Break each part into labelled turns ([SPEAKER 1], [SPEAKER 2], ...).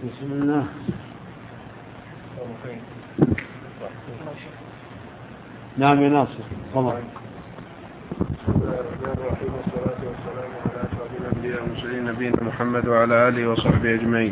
[SPEAKER 1] بسم الله. نعم يا ناصر.
[SPEAKER 2] والصلاة والسلام على أشرف الأنبياء والمرسلين نبينا محمد وعلى آله وصحبه أجمعين.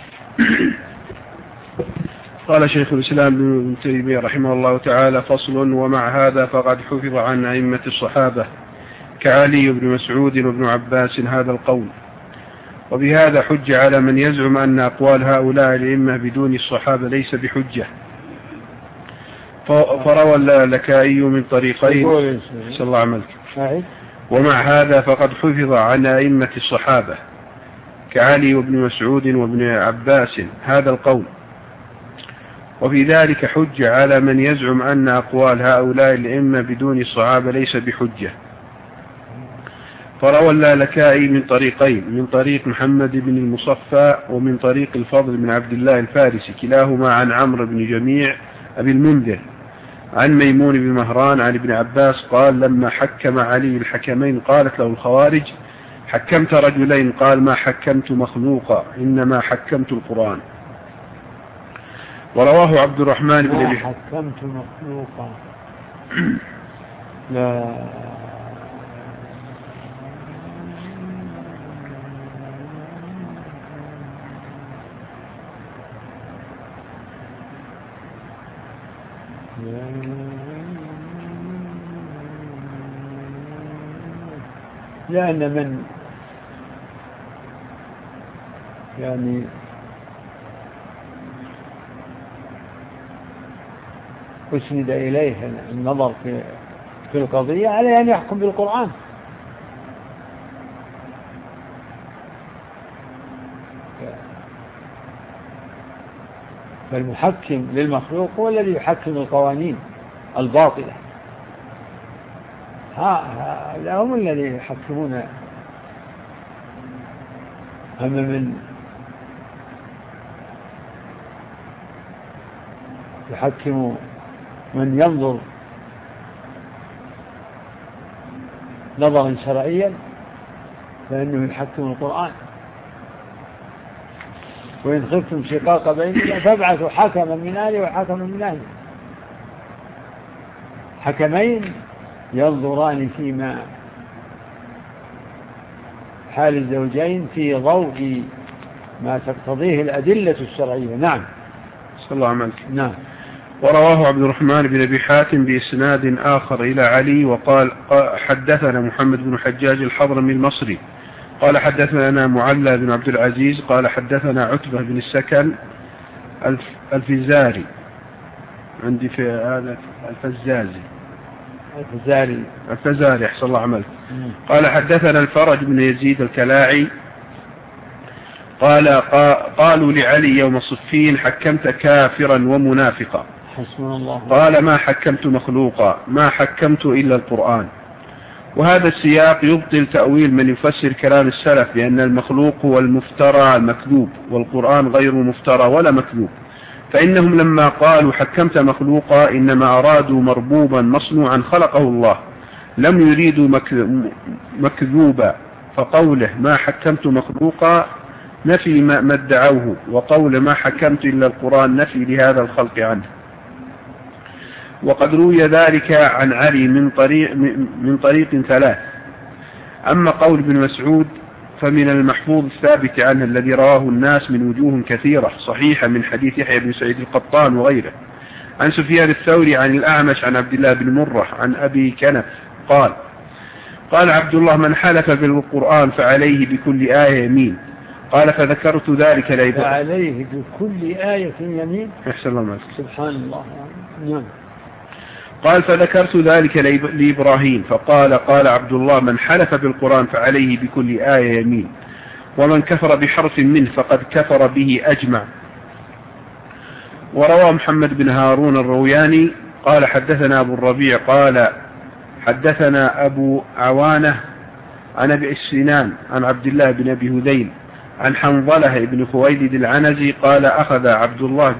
[SPEAKER 2] قال شيخ الإسلام ابن تيمية رحمه الله تعالى: فصل: ومع هذا فقد حفظ عن أئمة الصحابة كعلي بن مسعود وابن عباس هذا القول، وبهذا حج على من يزعم أن أقوال هؤلاء الأئمة بدون الصحابة ليس بحجة. فروى اللالكائي من طريقين. صلى الله عملك. ومع هذا فقد حفظ عن أئمة الصحابة كعلي وابن مسعود وابن عباس هذا القول، وفي ذلك حج على من يزعم أن أقوال هؤلاء الأئمة بدون الصحابة ليس بحجة. فروى اللالكائي من طريقين: من طريق محمد بن المصفى ومن طريق الفضل بن عبد الله الفارسي، كلاهما عن عمرو بن جميع أبي المنذر عن ميمون بن مهران عن ابن عباس قال: لما حكم علي الحكمين قالت له الخوارج: حكمت رجلين؟ قال: ما حكمت مخلوقا، إنما حكمت القرآن. ورواه عبد الرحمن بن أبي
[SPEAKER 1] حكمت مخلوقا لا لأن من يعني أسند إليه النظر في القضية عليه أن يحكم بالقرآن. فالمحكم للمخلوق هو الذي يحكم القوانين الباطلة، هم الذين يحكمون. أما من يحكم من ينظر نظرا شرعيا فإنه يحكم القرآن. وإن خفتم شقاق بينهما فابعثوا حكما من أهله وحكما من أهله، حكمين ينظران فيما حال الزوجين في ضوء ما تقتضيه الأدلة الشرعية. نعم.
[SPEAKER 2] صلى الله عليه وسلم.
[SPEAKER 1] نعم.
[SPEAKER 2] ورواه عبد الرحمن بن أبي حاتم بإسناد آخر إلى علي وقال: حدثنا محمد بن حجاج الحضرمي المصري قال حدثنا معلى بن عبد العزيز قال حدثنا عتبة بن السكن الفزاري، عندي في هذا الفزاري أحسن الله عملك. قال حدثنا الفرج بن يزيد الكلاعي قالوا لعلي يوم الصفين: حكمت كافرا ومنافقا. قال: ما حكمت مخلوقا، ما حكمت إلا القرآن. وهذا السياق يبطل تأويل من يفسر كلام السلف بأن المخلوق هو المفترى المكذوب، والقرآن غير مفترى ولا مكذوب، فإنهم لما قالوا حكمت مخلوقا إنما أرادوا مربوبا مصنوعا خلقه الله، لم يريدوا مكذوبا. فقوله ما حكمت مخلوقا نفي ما ادعوه، وقول ما حكمت إلا القرآن نفي لهذا الخلق عنه. وقد روي ذلك عن علي من طريق ثلاث. أما قول ابن مسعود فمن المحفوظ الثابت عنه الذي رواه الناس من وجوه كثيرة صحيحة من حديث يحيى بن سعيد القطان وغيره عن سفيان الثوري عن الأعمش عن عبد الله بن مرة عن أبي كنف قال عبد الله: من حلف بالقرآن فعليه بكل آية يمين. قال فذكرت ذلك لإبراهيم.
[SPEAKER 1] فعليه بكل آية يمين.
[SPEAKER 2] أحسن الله عليك.
[SPEAKER 1] سبحان الله. نعم.
[SPEAKER 2] قال فذكرت ذلك لإبراهيم فقال عبد الله: من حلف بالقرآن فعليه بكل آية يمين، ومن كفر بحرف منه فقد كفر به أجمع. وروى محمد بن هارون الروياني قال حدثنا أبو الربيع قال حدثنا أبو عوانة عن أبي السنان عن عبد الله بن أبي هذيل عن حنظلة بن خويلد العنزي قال: أخذ عبد الله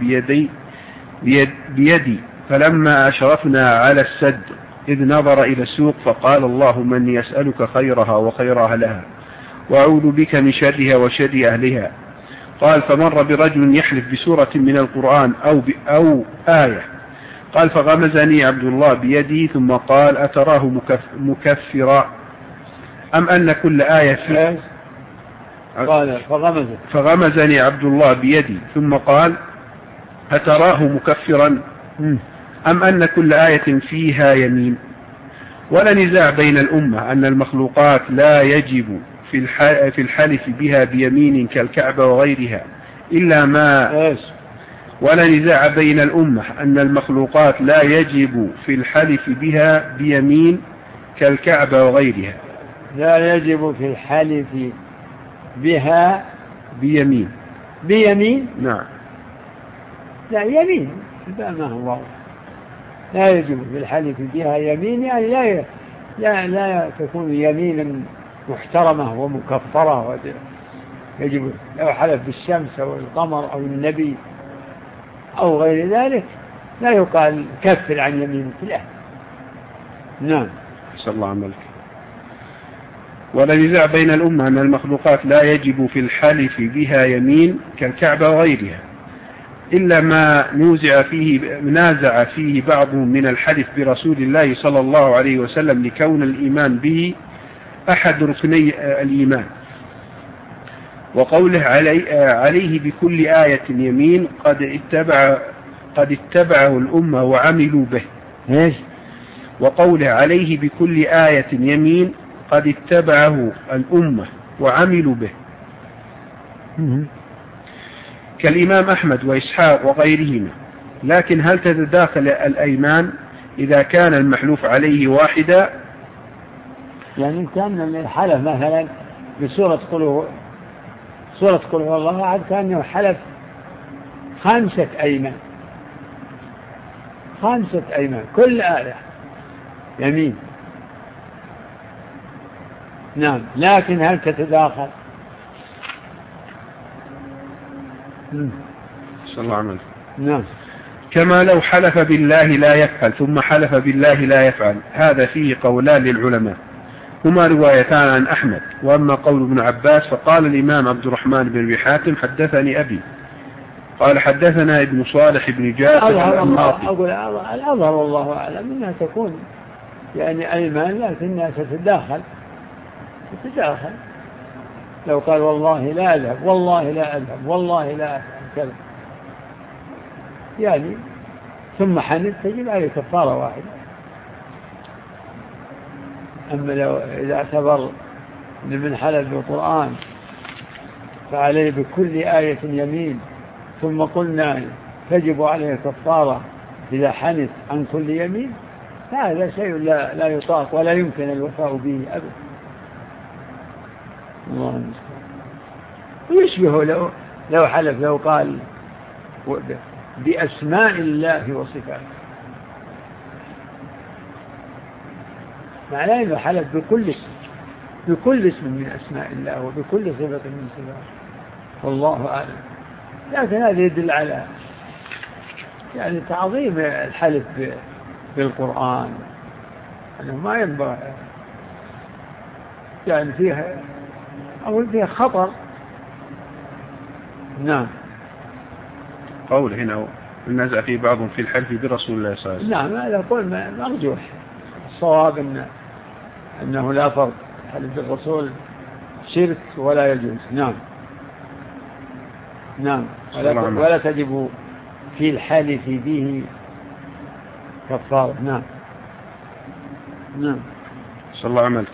[SPEAKER 2] بيدي فلما أشرفنا على السد إذ نظر إلى السوق فقال: اللهم إني أسألك خيرها وخير أهلها، وأعوذ بك من شرها وشر أهلها، قال فمر برجل يحلف بسورة من القرآن أو آية. قال فغمزني عبد الله بيدي ثم قال أتراه مكفرا أم أن كل آية فيه
[SPEAKER 1] قال
[SPEAKER 2] فغمزني عبد الله بيدي ثم قال أتراه مكفرا أم أن كل آية فيها يمين. ولا نزاع بين الأمة أن المخلوقات لا يجب في الحلف بها بيمين كالكعبة وغيرها إلا ما ولا نزاع بين الأمة أن المخلوقات لا يجب في الحلف بها بيمين كالكعبة وغيرها.
[SPEAKER 1] لا يجب في الحلف بها
[SPEAKER 2] بيمين.
[SPEAKER 1] نعم. لا يمين ما هو واضح. لا يجب في الحلف بها يمين يعني لا تكون يمينا محترمة ومكفرة. يجب لو حلف بالشمس أو القمر أو النبي أو غير ذلك لا يقال كفر عن يمينك لا. نعم.
[SPEAKER 2] صلى الله عليه وسلم. ولا نزاع بين الأمة أن المخلوقات لا يجب في الحلف بها يمين كالكعبة وغيرها إلا ما نازع فيه بعضهم من الحلف برسول الله صلى الله عليه وسلم لكون الإيمان به أحد ركني الإيمان. وقوله عليه بكل آية يمين قد اتبعه الأمة وعملوا به. وقوله عليه بكل آية يمين قد اتبعه الأمة وعملوا به كالإمام أحمد وإسحاق وغيرهما. لكن هل تتداخل الأيمان إذا كان المحلوف عليه واحدا؟
[SPEAKER 1] يعني كان الحلف مثلا بسورة قل هو الله أحد كان حلف 5 أيمان كل آية يمين. نعم. لكن هل تتداخل؟
[SPEAKER 2] صلى الله عليه وسلم.
[SPEAKER 1] نعم.
[SPEAKER 2] كما لو حلف بالله لا يفعل ثم حلف بالله لا يفعل. هذا فيه قولان للعلماء هما روايتان عن أحمد. وأما قول ابن عباس فقال الإمام عبد الرحمن بن أبي حاتم حدثني أبي قال حدثنا ابن صالح بن جعفر الأنماطي.
[SPEAKER 1] أقول الأظهر والله أعلم أنها تكون يعني أيمان لكنها تتداخل. لو قال والله لا أذهب والله لا أفعل كذا يعني ثم حنث تجب عليه كفارة واحدة. أما لو إذا اعتبر أن من حلف بالقرآن فعليه بكل آية يمين ثم قلنا تجب عليه كفارة إذا حنث عن كل يمين هذا شيء لا يطاق ولا يمكن الوفاء به أبدا. الله المستعان. ويشبه لو حلف لو قال بأسماء الله وصفاته معناه أنه حلف بكل اسم من أسماء الله وبكل صفة من صفاته والله أعلم. لكن هذا يدل على يعني تعظيم الحلف بالقرآن أنه ما ينبغي يعني فيها خطر. نعم.
[SPEAKER 2] قول هنا النزع في بعضهم في الحلف برسول الله صلى الله عليه وسلم.
[SPEAKER 1] نعم هذا قول مرجوح. الصواب أنه لا فرق حلف بالرسول شرك ولا يجوز. نعم ولا تجب في الحلف به كفارة. نعم.
[SPEAKER 2] صلى الله عليه وسلم.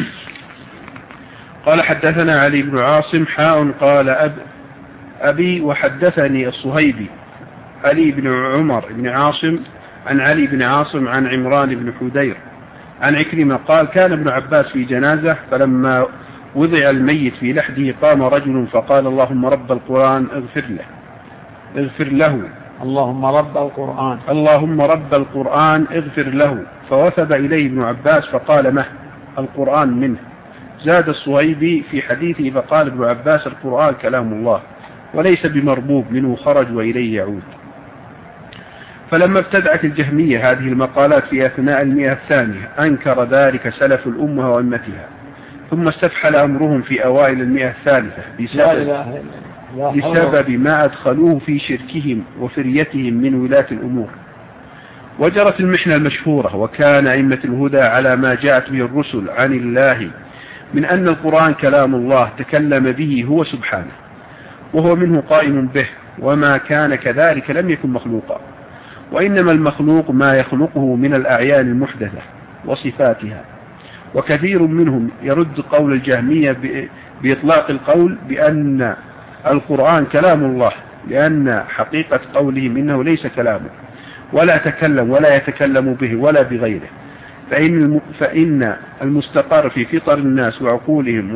[SPEAKER 2] قال حدثنا علي بن عاصم قال أبي وحدثني الصهيبي علي بن عمر بن عاصم عن علي بن عاصم عن عمران بن حدير عن عكرمة قال كان ابن عباس في جنازة فلما وضع الميت في لحده قام رجل فقال اللهم رب القرآن اغفر له
[SPEAKER 1] اللهم رب القرآن
[SPEAKER 2] اغفر له. فوثب إليه ابن عباس فقال مه القرآن منه. زاد الصهيبي في حديثه فقال ابن عباس القرآن كلام الله وليس بمربوب منه خرج وإليه يعود. فلما ابتدعت الجهمية هذه المقالات في أثناء 100 الثانية أنكر ذلك سلف الأمة وأمتها ثم استفحل أمرهم في أوائل 100 الثالثة بسبب ما أدخلوه في شركهم وفريتهم من ولاة الأمور. وجرت المحنة المشهورة، وكان أئمة الهدى على ما جاءت به الرسل عن الله من أن القرآن كلام الله تكلم به هو سبحانه، وهو منه قائم به، وما كان كذلك لم يكن مخلوقا، وإنما المخلوق ما يخلقه من الأعيان المحدثة وصفاتها. وكثير منهم يرد قول الجهمية بإطلاق القول بأن القرآن كلام الله، لأن حقيقة قولهم إنه ليس كلامه ولا تكلم ولا يتكلم به ولا بغيره، فإن المستقر في فطر الناس وعقولهم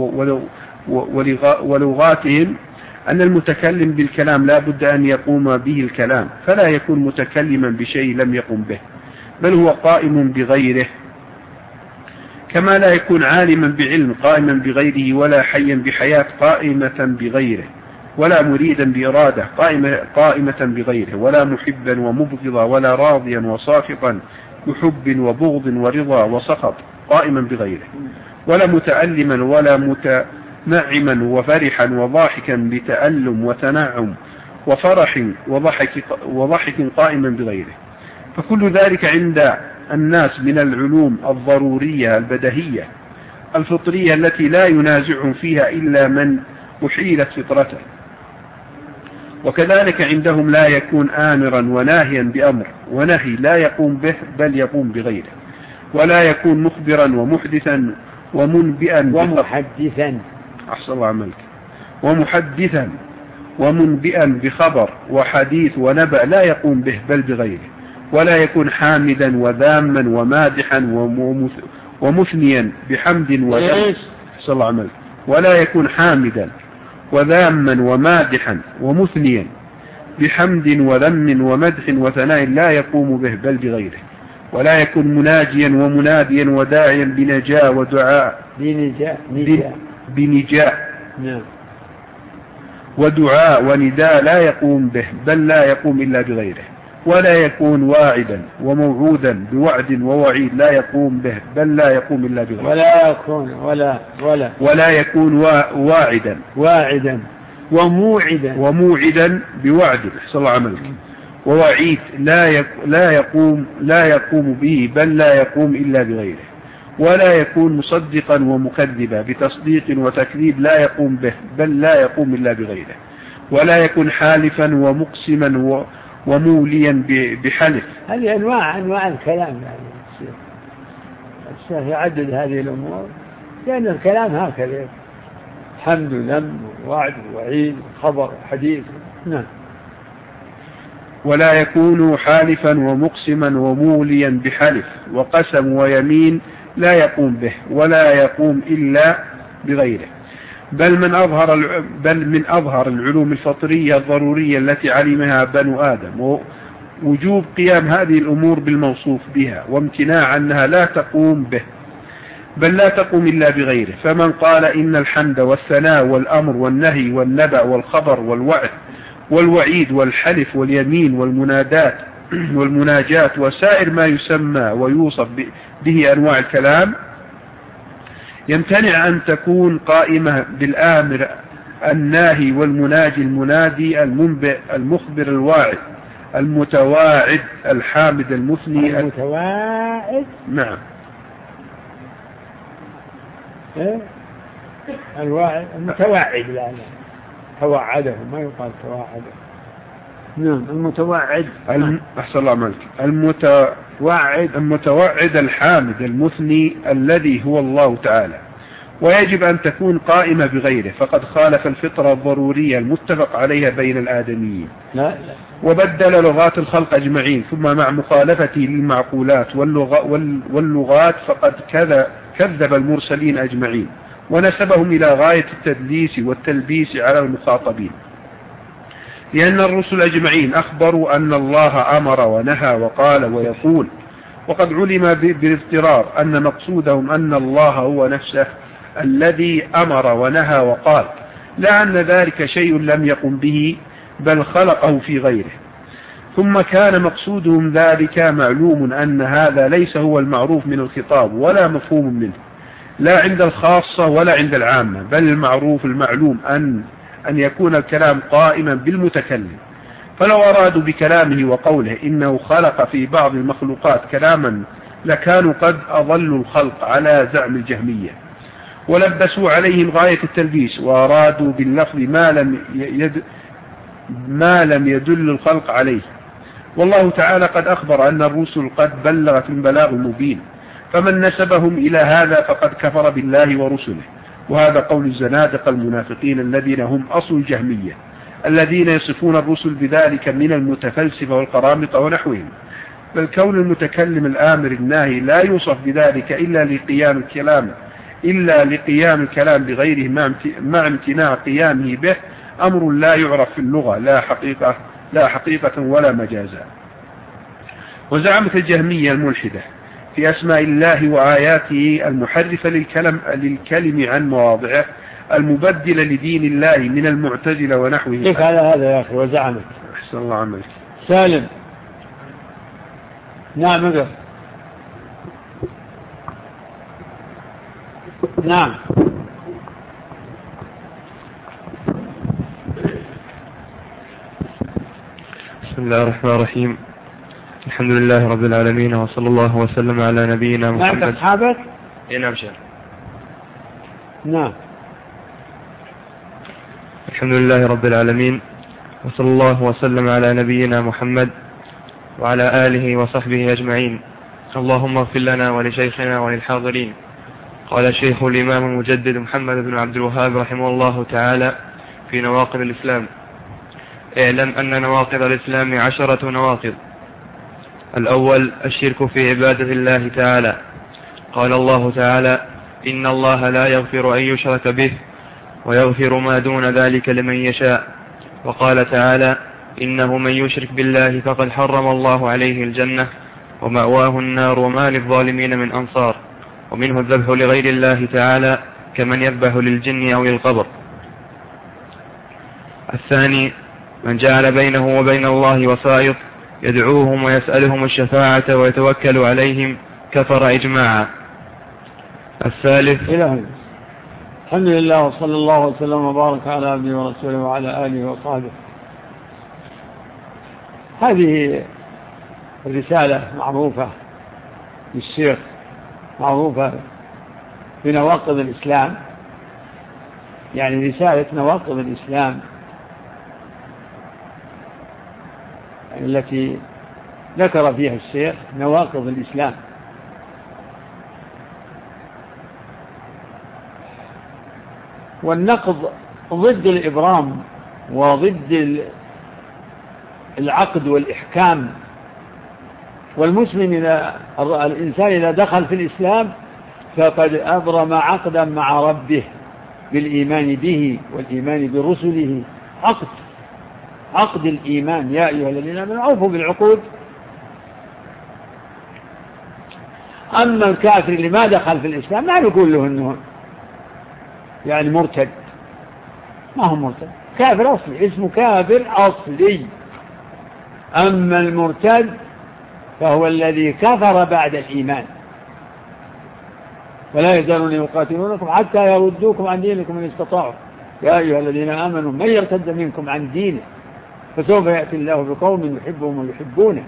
[SPEAKER 2] ولغاتهم أن المتكلم بالكلام لا بد أن يقوم به الكلام، فلا يكون متكلما بشيء لم يقم به، بل هو قائم بغيره، كما لا يكون عالما بعلم قائما بغيره، ولا حيا بحياة قائمة بغيره، ولا مريدا بإرادة قائمة بغيره، ولا محبا ومبغضا، ولا راضيا وساخطا بحب وبغض ورضا وسخط قائما بغيره، ولا متألما ولا متنعما وفرحا وضاحكا بتألم وتنعم وفرح وضحك قائما بغيره. فكل ذلك عند الناس من العلوم الضرورية البدهية الفطرية التي لا ينازع فيها إلا من أحيلت فطرته. وكذلك عندهم لا يكون آمرا وناهيا بأمر ونهي لا يقوم به بل يقوم بغيره، ولا يكون مخبرا ومحدثا ومنبئا
[SPEAKER 1] ومحدثا
[SPEAKER 2] أحسن الله عملك ومحدثا ومنبئا بخبر وحديث ونبأ لا يقوم به بل بغيره، ولا يكون حامدا وذاما ومادحا ومثنيا بحمد وذم أحسن الله عملك، ولا يكون حامدا وذاما ومادحا ومثنيا بحمد وذم ومدح وثناء لا يقوم به بل بغيره، ولا يكون مناجيا ومناديا وداعيا بنجاء ودعاء بنجاء ودعاء ونداء لا يقوم به بل لا يقوم إلا بغيره، ولا يكون واعدا وموعودا بوعد ووعيد لا يقوم به بل لا يقوم إلا بغيره، ولا يكون واعدا وموعدا بوعد أحسن الله عملك ووعيد لا يقوم به بل لا يقوم إلا بغيره، ولا يكون مصدقا ومكذبا بتصديق وتكذيب لا يقوم به بل لا يقوم إلا بغيره، ولا يكون حالفا ومقسما وموليا بحلف.
[SPEAKER 1] هذه أنواع الكلام، يعني الشيخ يعدد هذه الأمور لأن الكلام هكذا حمد وذم ووعد ووعيد خبر حديث. نعم.
[SPEAKER 2] ولا يكون حالفا ومقسما وموليا بحلف وقسم ويمين لا يقوم به ولا يقوم إلا بغيره، بل من أظهر العلوم الفطرية الضرورية التي علمها بنو آدم وجوب قيام هذه الأمور بالموصوف بها وامتناع أنها لا تقوم به بل لا تقوم إلا بغيره. فمن قال إن الحمد والثناء والأمر والنهي والنبأ والخبر والوعد والوعيد والحلف واليمين والمنادات والمناجات وسائر ما يسمى ويوصف به أنواع الكلام يمتنع أن تكون قائمة بالآمر الناهي والمناجي المنادي المنبئ المخبر الواعد المتواعد الحامد المثني
[SPEAKER 1] المتواعد.
[SPEAKER 2] نعم.
[SPEAKER 1] الواعد المتواعد، لا توعده ما يقال تواعده. نعم المتواعد.
[SPEAKER 2] أحسن الله عملك. المتوعد الحامد المثني الذي هو الله تعالى، ويجب أن تكون قائمة بغيره، فقد خالف الفطرة الضرورية المتفق عليها بين الآدميين.
[SPEAKER 1] لا.
[SPEAKER 2] وبدل لغات الخلق أجمعين، ثم مع مخالفته للمعقولات واللغات فقد كذب المرسلين أجمعين ونسبهم إلى غاية التدليس والتلبيس على المخاطبين، لأن الرسل أجمعين أخبروا أن الله أمر ونهى وقال ويقول، وقد علم بالاضطرار أن مقصودهم أن الله هو نفسه الذي أمر ونهى وقال، لا أن ذلك شيء لم يقم به بل خلقه في غيره. ثم كان مقصودهم ذلك معلوم أن هذا ليس هو المعروف من الخطاب ولا مفهوم منه، لا عند الخاصة ولا عند العامة، بل المعروف المعلوم أن يكون الكلام قائما بالمتكلم، فلو أرادوا بكلامه وقوله إنه خلق في بعض المخلوقات كلاما لكانوا قد أضلوا الخلق على زعم الجهمية، ولبسوا عليهم غاية التلبيس، وأرادوا باللفظ ما لم يدل الخلق عليه. والله تعالى قد أخبر أن الرسل قد بلغت البلاغ المبين، فمن نسبهم إلى هذا فقد كفر بالله ورسله. وهذا قول الزنادقة المنافقين الذين هم أصل الجهمية، الذين يصفون الرسل بذلك من المتفلسفة والقرامطة ونحوهم. بل كون المتكلم الآمر الناهي لا يوصف بذلك إلا لقيام الكلام بغيره مع امتناع قيامه به أمر لا يعرف في اللغة لا حقيقة ولا مجازا. وزعمت الجهمية الملحدة في أسماء الله وآياته المحرفة للكلم عن مواضعه، المبدلة لدين الله من المعتزلة ونحوه.
[SPEAKER 1] كيف على هذا يا أخي وزعمت؟
[SPEAKER 2] أحسن الله عملك.
[SPEAKER 1] سالم. نعم اقرأ. نعم.
[SPEAKER 3] بسم الله الرحمن الرحيم. الحمد لله رب العالمين، وصلى الله وسلم على نبينا محمد.
[SPEAKER 1] معك أصحابك؟
[SPEAKER 3] نعم شيخ.
[SPEAKER 1] نعم.
[SPEAKER 3] الحمد لله رب العالمين، وصلى الله وسلم على نبينا محمد وعلى آله وصحبه أجمعين. اللهم اغفر لنا ولشيخنا وللحاضرين. قال الشيخ الإمام المجدد محمد بن عبد الوهاب رحمه الله تعالى في نواقض الإسلام: اعلم أن نواقض الإسلام 10 نواقض. الأول الشرك في عبادة الله تعالى. قال الله تعالى: إن الله لا يغفر أن يشرك به ويغفر ما دون ذلك لمن يشاء. وقال تعالى: إنه من يشرك بالله فقد حرم الله عليه الجنة ومأواه النار وما للظالمين من أنصار. ومنه الذبح لغير الله تعالى كمن يذبح للجن أو للقبر. الثاني من جعل بينه وبين الله وسائط يدعوهم ويسألهم الشفاعة ويتوكل عليهم كفر إجماعا. الثالث
[SPEAKER 1] الحمد لله وصلى الله وسلم وبارك على عبده ورسوله وعلى آله وصحبه. هذه الرسالة معروفة للشيخ، معروفة بنواقض الإسلام، يعني رسالة نواقض الإسلام التي ذكر فيها الشيخ نواقض الإسلام. والنقض ضد الإبرام وضد العقد والإحكام. والمسلم الإنسان إذا دخل في الإسلام فقد أبرم عقدا مع ربه بالإيمان به والإيمان برسله، عقد الإيمان. يا أيها الذين آمنوا أوفوا بالعقود. أما الكافر اللي ما دخل في الإسلام ما نقول له أنه يعني مرتد، ما هو مرتد، كافر أصلي، اسمه كافر أصلي. أما المرتد فهو الذي كفر بعد الإيمان. ولا يزالون يقاتلونكم حتى يردوكم عن دينكم إن استطاعوا. يا أيها الذين آمنوا من يرتد منكم عن دينه فسوف يأتي الله بقوم يحبهم ويحبونه.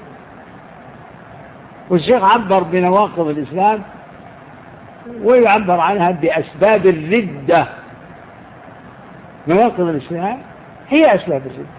[SPEAKER 1] والشيخ عبر بنواقض الإسلام ويعبر عنها بأسباب الردة. نواقض الإسلام هي أسباب الردة.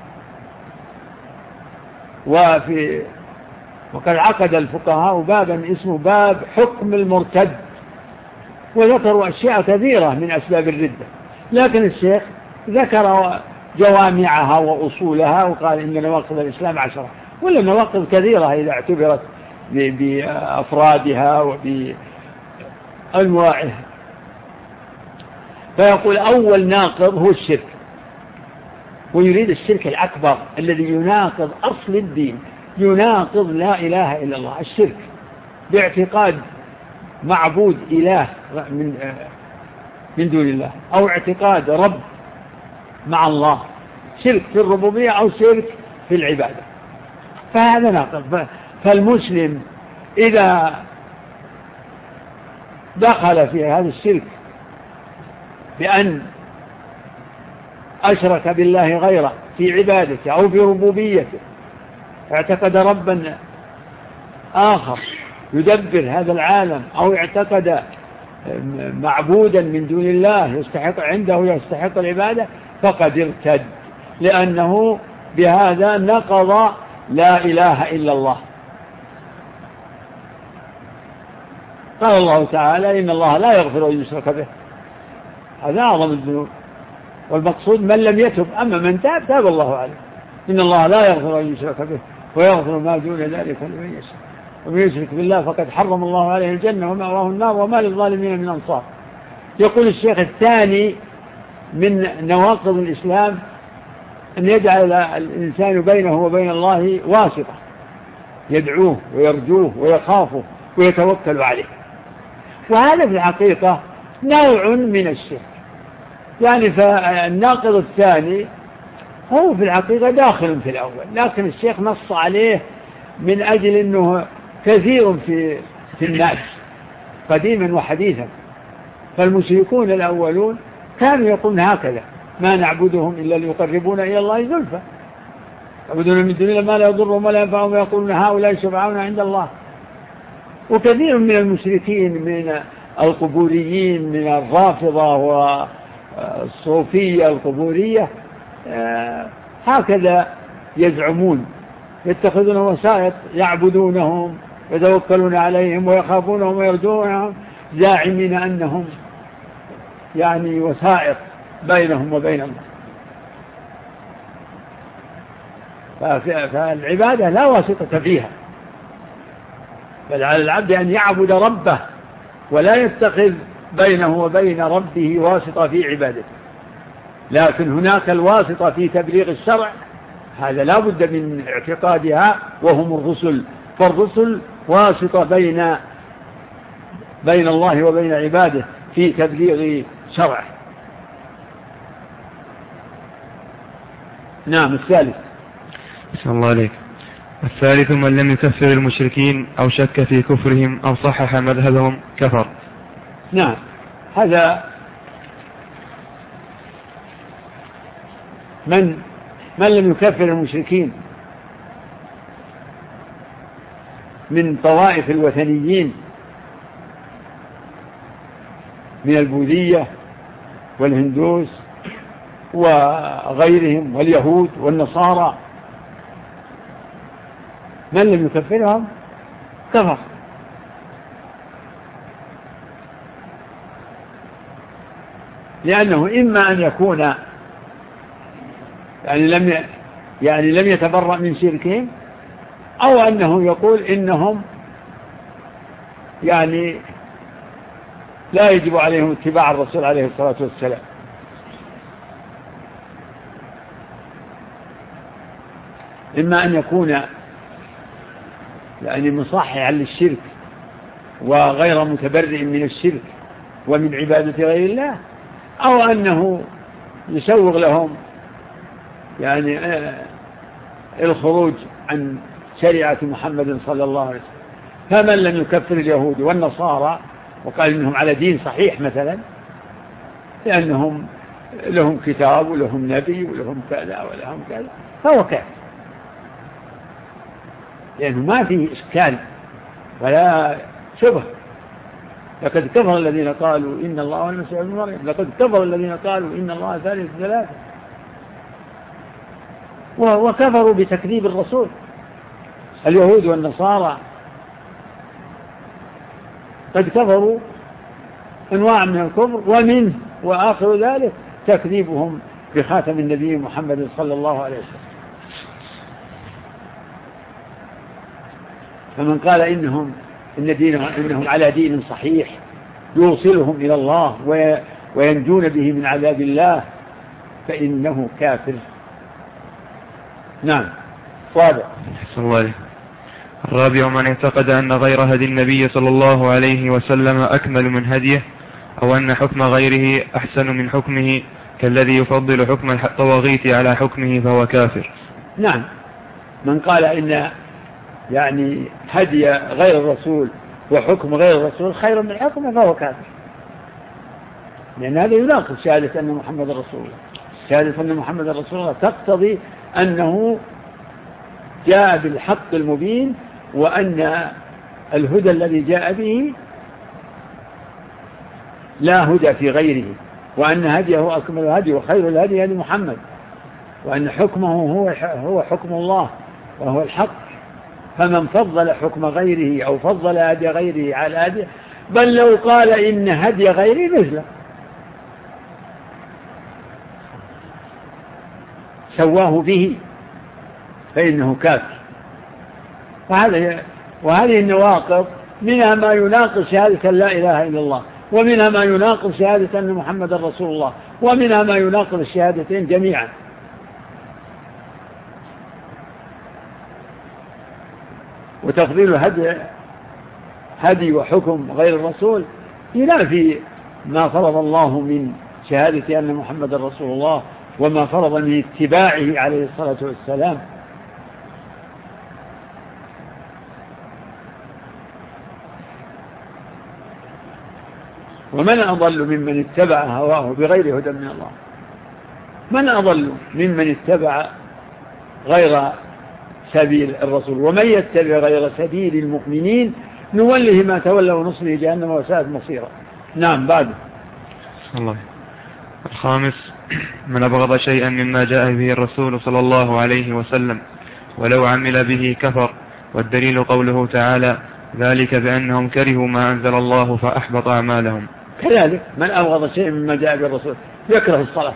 [SPEAKER 1] وقد عقد الفقهاء بابا اسمه باب حكم المرتد، وذكروا أشياء كثيرة من أسباب الردة، لكن الشيخ ذكر جوامعها وأصولها وقال إن نواقض الإسلام 10، ولا نواقض كثيرة إذا اعتبرت بأفرادها وبأنواعها. فيقول أول ناقض هو الشرك، ويريد الشرك الأكبر الذي يناقض أصل الدين، يناقض لا إله إلا الله. الشرك باعتقاد معبود إله من دون الله، أو اعتقاد رب مع الله، شرك في الربوبية أو شرك في العبادة، فهذا ناقض. فالمسلم إذا دخل في هذا الشرك بأن أشرك بالله غيره في عبادته أو في ربوبيته، اعتقد ربا آخر يدبر هذا العالم، أو اعتقد معبودا من دون الله يستحق العبادة، فقد ارتد، لأنه بهذا نقض لا إله إلا الله. قال الله تعالى: إن الله لا يغفر أن يشرك به، هذا أعظم الذنوب، والمقصود من لم يتب، أما من تاب الله عليه. إن الله لا يغفر أن يشرك به ويغفر ما دون ذلك لمن يشاء، ومن يشرك بالله فقد حرم الله عليه الجنة ومأواه النار وما للظالمين من أنصار. يقول الشيخ: الثاني من نواقض الإسلام أن يجعل الإنسان بينه وبين الله واسطة، يدعوه ويرجوه ويخافه ويتوكل عليه، وهذا في الحقيقة نوع من الشرك. يعني فالناقض الثاني هو في الحقيقة داخل في الأول، لكن الشيخ نص عليه من أجل أنه كثير في الناس قديما وحديثا. فالمشركون الأولون كانوا يقولون هكذا: ما نعبدهم إلا ليقربونا إلى الله زلفى، يعبدون من دون الله ما لا يضرهم ولا ينفعهم ويقولون هؤلاء شفعاؤنا عند الله. وكثير من المشركين من القبوريين من الرافضة والصوفية القبورية هكذا يزعمون، يتخذون وسائط يعبدونهم يتوكلون عليهم ويخافونهم ويرجونهم، زاعمين أنهم يعني وسائط بينهم وبين الله. فالعبادة لا واسطة فيها، بل على العبد أن يعبد ربه ولا يتخذ بينه وبين ربه واسطة في عبادته. لكن هناك الواسطة في تبليغ الشرع، هذا لا بد من اعتقادها، وهم الرسل. فالرسل واسطة بين الله وبين عباده في تبليغ شرعه. نعم. الثالث.
[SPEAKER 3] بسم الله عليك. الثالث: من لم يكفر المشركين أو شك في كفرهم أو صحح مذهبهم كفر.
[SPEAKER 1] نعم. هذا من لم يكفر المشركين من طوائف الوثنيين من البوذية والهندوس وغيرهم واليهود والنصارى، من لم يكفرهم كفر. لأنه إما أن يكون يعني لم يتبرأ من شركهم، أو أنه يقول إنهم يعني لا يجب عليهم اتباع الرسول عليه الصلاة والسلام. إما أن يكون يعني مصححا للشرك وغير متبرئ من الشرك ومن عبادة غير الله، أو أنه يسوغ لهم يعني الخروج عن شريعة محمد صلى الله عليه وسلم. فمن لم يكفر اليهود والنصارى وقال إنهم على دين صحيح مثلا، لأنهم لهم كتاب ولهم نبي ولهم كذا ولهم كذا، فهو كافر، لأنه ما فيه إشكال ولا شبه. لقد كفر الذين قالوا إن الله هو المسيح ابن مريم، لقد كفر الذين قالوا إن الله ثالث ثلاثة، وكفروا بتكذيب الرسول. اليهود والنصارى قد كفروا أنواع من الكفر، ومنه وآخر ذلك تكذيبهم بخاتم النبي محمد صلى الله عليه وسلم. فمن قال إنهم على دين صحيح يوصلهم إلى الله وينجون به من عذاب الله فإنه كافر. نعم. رابع.
[SPEAKER 3] الرابع: من اعتقد أن غير هدي النبي صلى الله عليه وسلم أكمل من هديه، أو أن حكم غيره أحسن من حكمه، كالذي يفضل حكم الطواغيت على حكمه، فهو كافر.
[SPEAKER 1] نعم. من قال إن يعني هدي غير الرسول وحكم غير الرسول خير من حكمه فهو كافر، لأن هذا يناقض شهادة أن محمد رسول الله شهادة أن محمد رسول الله تقتضي أنه جاء بالحق المبين، وأن الهدى الذي جاء به لا هدى في غيره، وأن هديه أكمل الهدي وخير الهدي هدي محمد، وأن حكمه هو حكم الله وهو الحق. فمن فضل حكم غيره أو فضل هدي غيره على هدي، بل لو قال إن هدي غيره مثله سواه به فإنه كافر. وهذه النواقض منها ما يناقض شهادة لا إله إلا الله، ومنها ما يناقض شهادة أن محمد رسول الله، ومنها ما يناقض الشهادتين جميعا. وتفضيل هدي وحكم غير الرسول ينافي ما فرض الله من شهادة أن محمد رسول الله وما فرض من اتباعه عليه الصلاة والسلام. ومن أضل ممن اتبع هواه بغير هدى من الله؟ من أضل ممن اتبع غير سبيل الرسول؟ ومن يتبع غير سبيل المؤمنين نوله ما تولى ونصره جهنم وساءت مصيرا. نعم. بعد
[SPEAKER 3] الله. الخامس: من أبغض شيئا مما جاء به الرسول صلى الله عليه وسلم ولو عمل به كفر، والدليل قوله تعالى: ذلك بأنهم كرهوا ما أنزل الله فأحبط أعمالهم.
[SPEAKER 1] كذلك من أبغض شيئا مما جاء به الرسول يكره الصلاة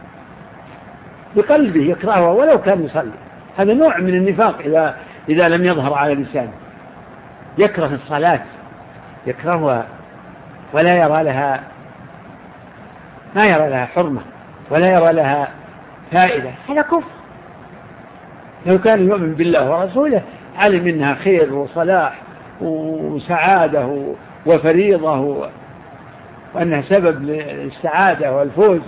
[SPEAKER 1] بقلبه، يكرهها ولو كان يصلي. هذا نوع من النفاق إذا لم يظهر على لسانه. يكره الصلاة، يكرهها ولا يرى لها، ما يرى لها حرمة ولا يرى لها فائدة، هذا كفر. لو كان يؤمن بالله ورسوله علم منها خير وصلاح وسعادة وفريضة، وأنها سبب للسعادة والفوز.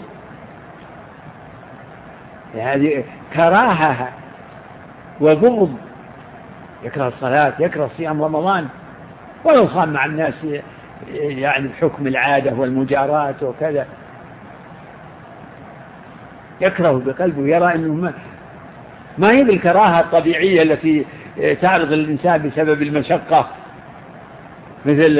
[SPEAKER 1] هذه كراهة وبغض. يكره الصلاة، يكره صيام رمضان ولو صام مع الناس يعني بحكم العادة والمجاراة وكذا، يكره بقلبه، يرى أنه ما هي بالكراهة الطبيعية التي تعرض الإنسان بسبب المشقة، مثل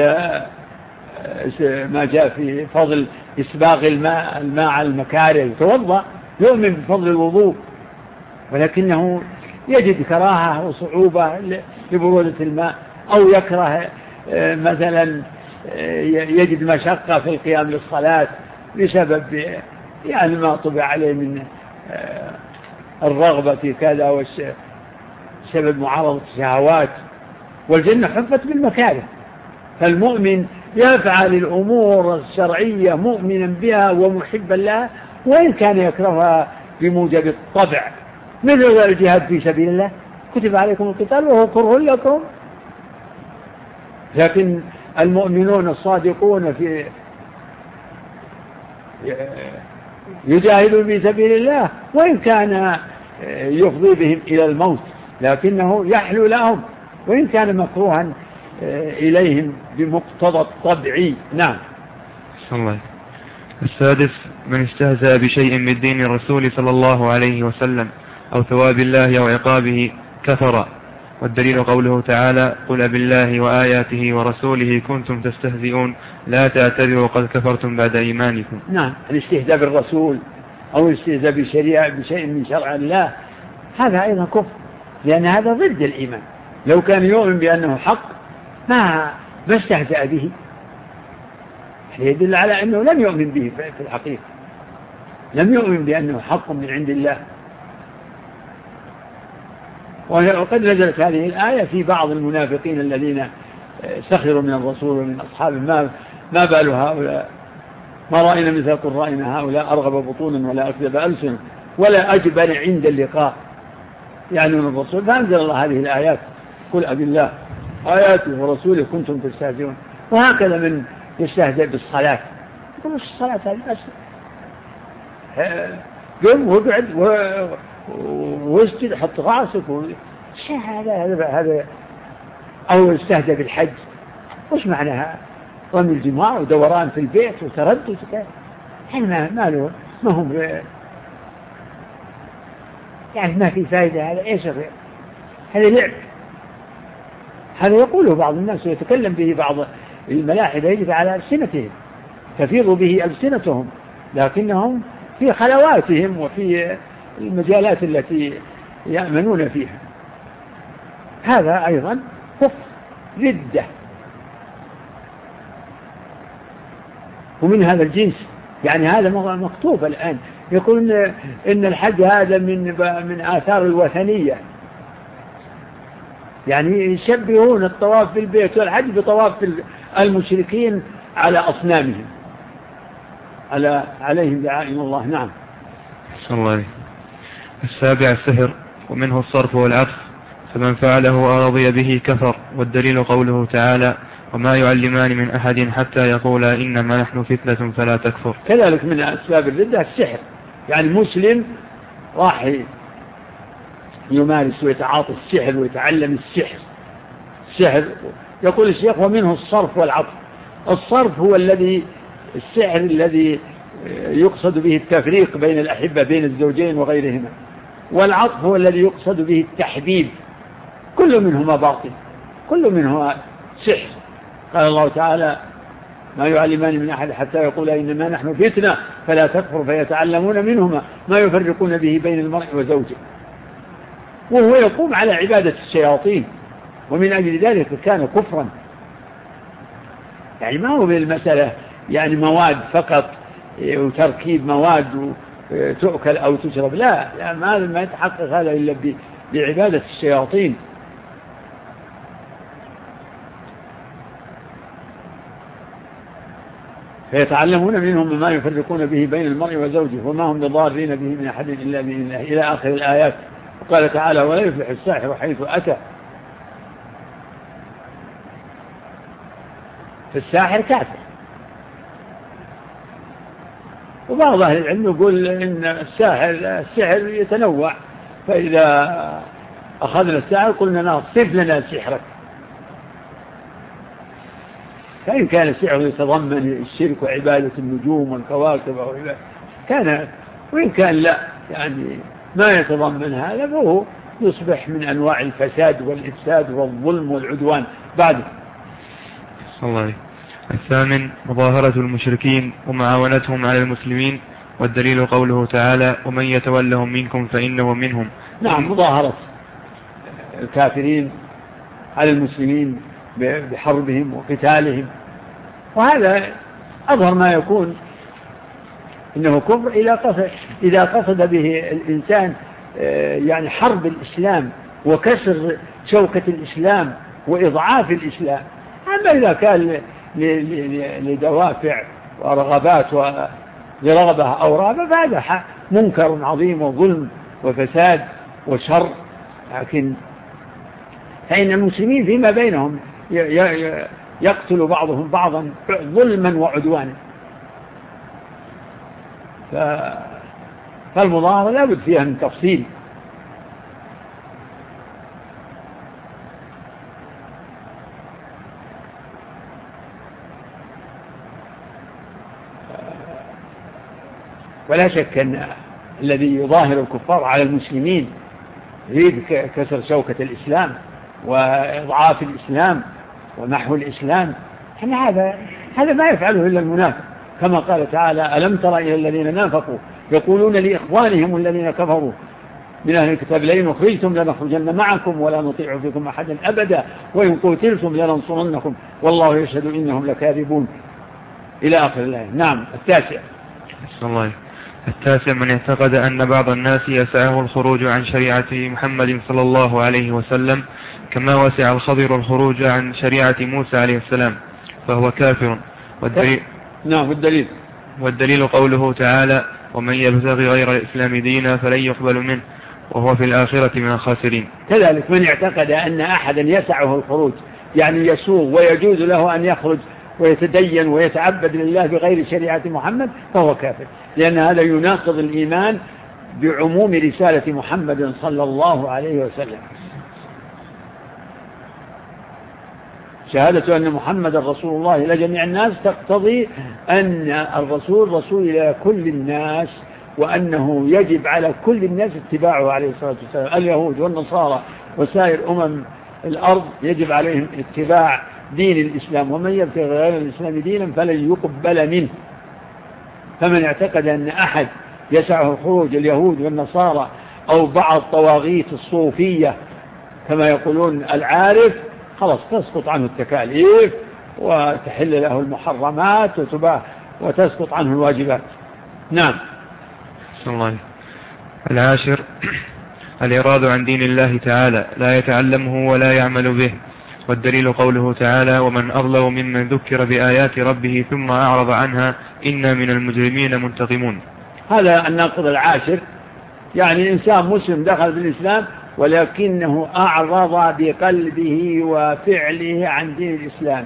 [SPEAKER 1] ما جاء في فضل إسباغ الماء على المكاره، يتوضأ يؤمن بفضل الوضوء، ولكنه يجد كراهة وصعوبة لبرودة الماء، أو يكره مثلا يجد مشقة في القيام للصلاة بسبب يعني ما طبع عليه من الرغبة في كذا وسبب معارضة الشهوات. والجنة حفت بالمكاره، فالمؤمن يفعل الأمور الشرعية مؤمنا بها ومحبا لها وإن كان يكرهها بموجب الطبع، مثل الجهاد في سبيل الله كتب عليكم القتال وهو كره لكم. لكن المؤمنون الصادقون في يجاهدون في سبيل الله وإن كان يفضي بهم إلى الموت، لكنه يحلو لهم وإن كان مكروها إليهم بمقتضى الطبع. نعم.
[SPEAKER 3] الله. السادس: من استهزأ بشيء من دين الرسول صلى الله عليه وسلم أو ثواب الله أو عقابه كفر، والدليل قوله تعالى: قل بالله وآياته ورسوله كنتم تستهزئون لا تعتذروا قد كفرتم بعد إيمانكم.
[SPEAKER 1] نعم. الاستهزاء بالرسول أو الاستهزاء بشيء من شرع الله هذا أيضا كفر، لأن هذا ضد الإيمان. لو كان يؤمن بأنه حق ما استهزأ به، يدل على أنه لم يؤمن به في الحقيقة، لم يؤمن بأنه حق من عند الله. وقد نزلت هذه الآية في بعض المنافقين الذين سخروا من الرسول ومن أصحابه: ما بال هؤلاء، ما رأينا مثل قرائنا هؤلاء أرغب بطونا ولا أكذب ألسنا ولا أجبن عند اللقاء، يعني من الرسول. فأنزل الله هذه الآيات: قل أبالله آياته ورسوله كنتم تستهزئون. وهكذا من يستهزئ بالصلاة، يقول الصلاة هذه بس قم واقعد واسجد حط راسك هذا. أو يستهزئ بالحج، وش معناها؟ رمي الجماع ودوران في البيت وتردد، ما هم يعني ما في فائدة، هذا إيش هذا لعب. هذا يقوله بعض الناس ويتكلم به بعض الملاحدة، يجب على ألسنتهم تفيض به ألسنتهم، لكنهم في خلواتهم وفي المجالات التي يأمنون فيها. هذا أيضا كفر ردة، ومن هذا الجنس. يعني هذا مكتوب الآن، يقول إن الحج هذا من آثار الوثنية، يعني يشبهون الطواف بالبيت والحج بطواف المشركين على أصنامهم، عليهم دعائم الله. نعم.
[SPEAKER 3] صلى الله عليه. السابع السحر، ومنه الصرف والعطف، فمن فعله رضي به كفر، والدليل قوله تعالى: وما يعلمان من أحد حتى يقولا إنما نحن فتنة فلا تكفر.
[SPEAKER 1] كذلك من أسباب الردة السحر، يعني مسلم راح يمارس ويتعاطى السحر ويتعلم السحر. يقول الشيخ: ومنه الصرف والعطف. الصرف هو السحر الذي يقصد به التفريق بين الأحبة، بين الزوجين وغيرهما. والعطف هو الذي يقصد به التحبيب. كل منهما باطل، كل منهما سحر. قال الله تعالى: ما يعلمان من أحد حتى يقولا إنما نحن فتنة فلا تكفر، فيتعلمون منهما ما يفرقون به بين المرء وزوجه. وهو يقوم على عبادة الشياطين، ومن أجل ذلك كان كفرا. يعني ما هو بالمسألة يعني مواد فقط وتركيب مواد تؤكل أو تشرب، لا ما يتحقق هذا إلا بعبادة الشياطين. فيتعلمون منهم ما يفرقون به بين المرء وزوجه وما هم بضارين به من أحد إلا بإذن الله، إلى آخر الآيات. وقال تعالى: ولا يفلح الساحر حيث أتى. فالساحر كافر. وبعض أهل العلم يقول إن السحر يتنوع، فإذا أخذنا الساحر قلنا: صف لنا سحرك. فإن كان السحر يتضمن الشرك وعبادة النجوم والكواكب كان، وإن كان لا يعني ما يتضمن هذا، فهو يصبح من أنواع الفساد والإفساد والظلم والعدوان. بعد
[SPEAKER 3] الله عليه. الثامن: مظاهرة المشركين ومعاونتهم على المسلمين، والدليل قوله تعالى: ومن يتولهم منكم فإنه منهم.
[SPEAKER 1] نعم، مظاهرة الكافرين على المسلمين بحربهم وقتالهم، وهذا أظهر ما يكون إنه كفر إذا قصد به الإنسان يعني حرب الإسلام وكسر شوكة الإسلام وإضعاف الإسلام. أما إذا كان لدوافع ورغبات ولرغبة أو رهبة فهذا منكر عظيم وظلم وفساد وشر. لكن فإن المسلمين فيما بينهم يقتل بعضهم بعضا ظلما وعدوانا، فالمظاهرة لا بد فيها من تفصيل. ولا شك أن الذي يظاهر الكفار على المسلمين يريد كسر شوكة الإسلام وإضعاف الإسلام ومحو الإسلام، يعني هذا ما يفعله إلا المنافق، كما قال تعالى: ألم تر إلى الذين نافقوا يقولون لإخوانهم الذين كفروا من أهل الكتاب لئن أخرجتم لنخرجن معكم ولا نطيع فيكم أحدا أبدا وإن قتلتم لننصرنكم والله يشهد إنهم لكاذبون، إلى آخر الآية. نعم.
[SPEAKER 3] التاسع: من اعتقد أن بعض الناس يسعه الخروج عن شريعة محمد صلى الله عليه وسلم كما وسع الخضر الخروج عن شريعة موسى عليه السلام فهو كافر. والدليل قوله تعالى: ومن يبتغي غير الإسلام دينا فلن يقبل منه وهو في الآخرة من الخاسرين.
[SPEAKER 1] كذلك من اعتقد أن أحدا يسعه الخروج، يعني يسوغ ويجوز له أن يخرج ويتدين ويتعبد لله بغير شريعة محمد فهو كافر، لأن هذا يناقض الإيمان بعموم رسالة محمد صلى الله عليه وسلم. شهادة أن محمد رسول الله إلى جميع الناس تقتضي أن الرسول رسول إلى كل الناس وأنه يجب على كل الناس اتباعه عليه الصلاة والسلام. اليهود والنصارى وسائر الأرض يجب عليهم اتباع دين الإسلام، ومن يبتغي غير الإسلام دينا فلن يقبل منه. فمن اعتقد أن أحد يسعه خروج اليهود والنصارى أو بعض طواغيت الصوفية كما يقولون العارف، خلاص تسقط عنه التكاليف وتحل له المحرمات وتسقط عنه الواجبات. نعم.
[SPEAKER 3] العاشر الإعراض عن دين الله تعالى، لا يتعلمه ولا يعمل به، والدليل قوله تعالى: ومن أظلم ممن ذكر بآيات ربه ثم أعرض عنها إنا من المجرمين منتقمون.
[SPEAKER 1] هذا الناقض العاشر، يعني إنسان مسلم دخل بالإسلام ولكنه أعرض بقلبه وفعله عن دين الإسلام،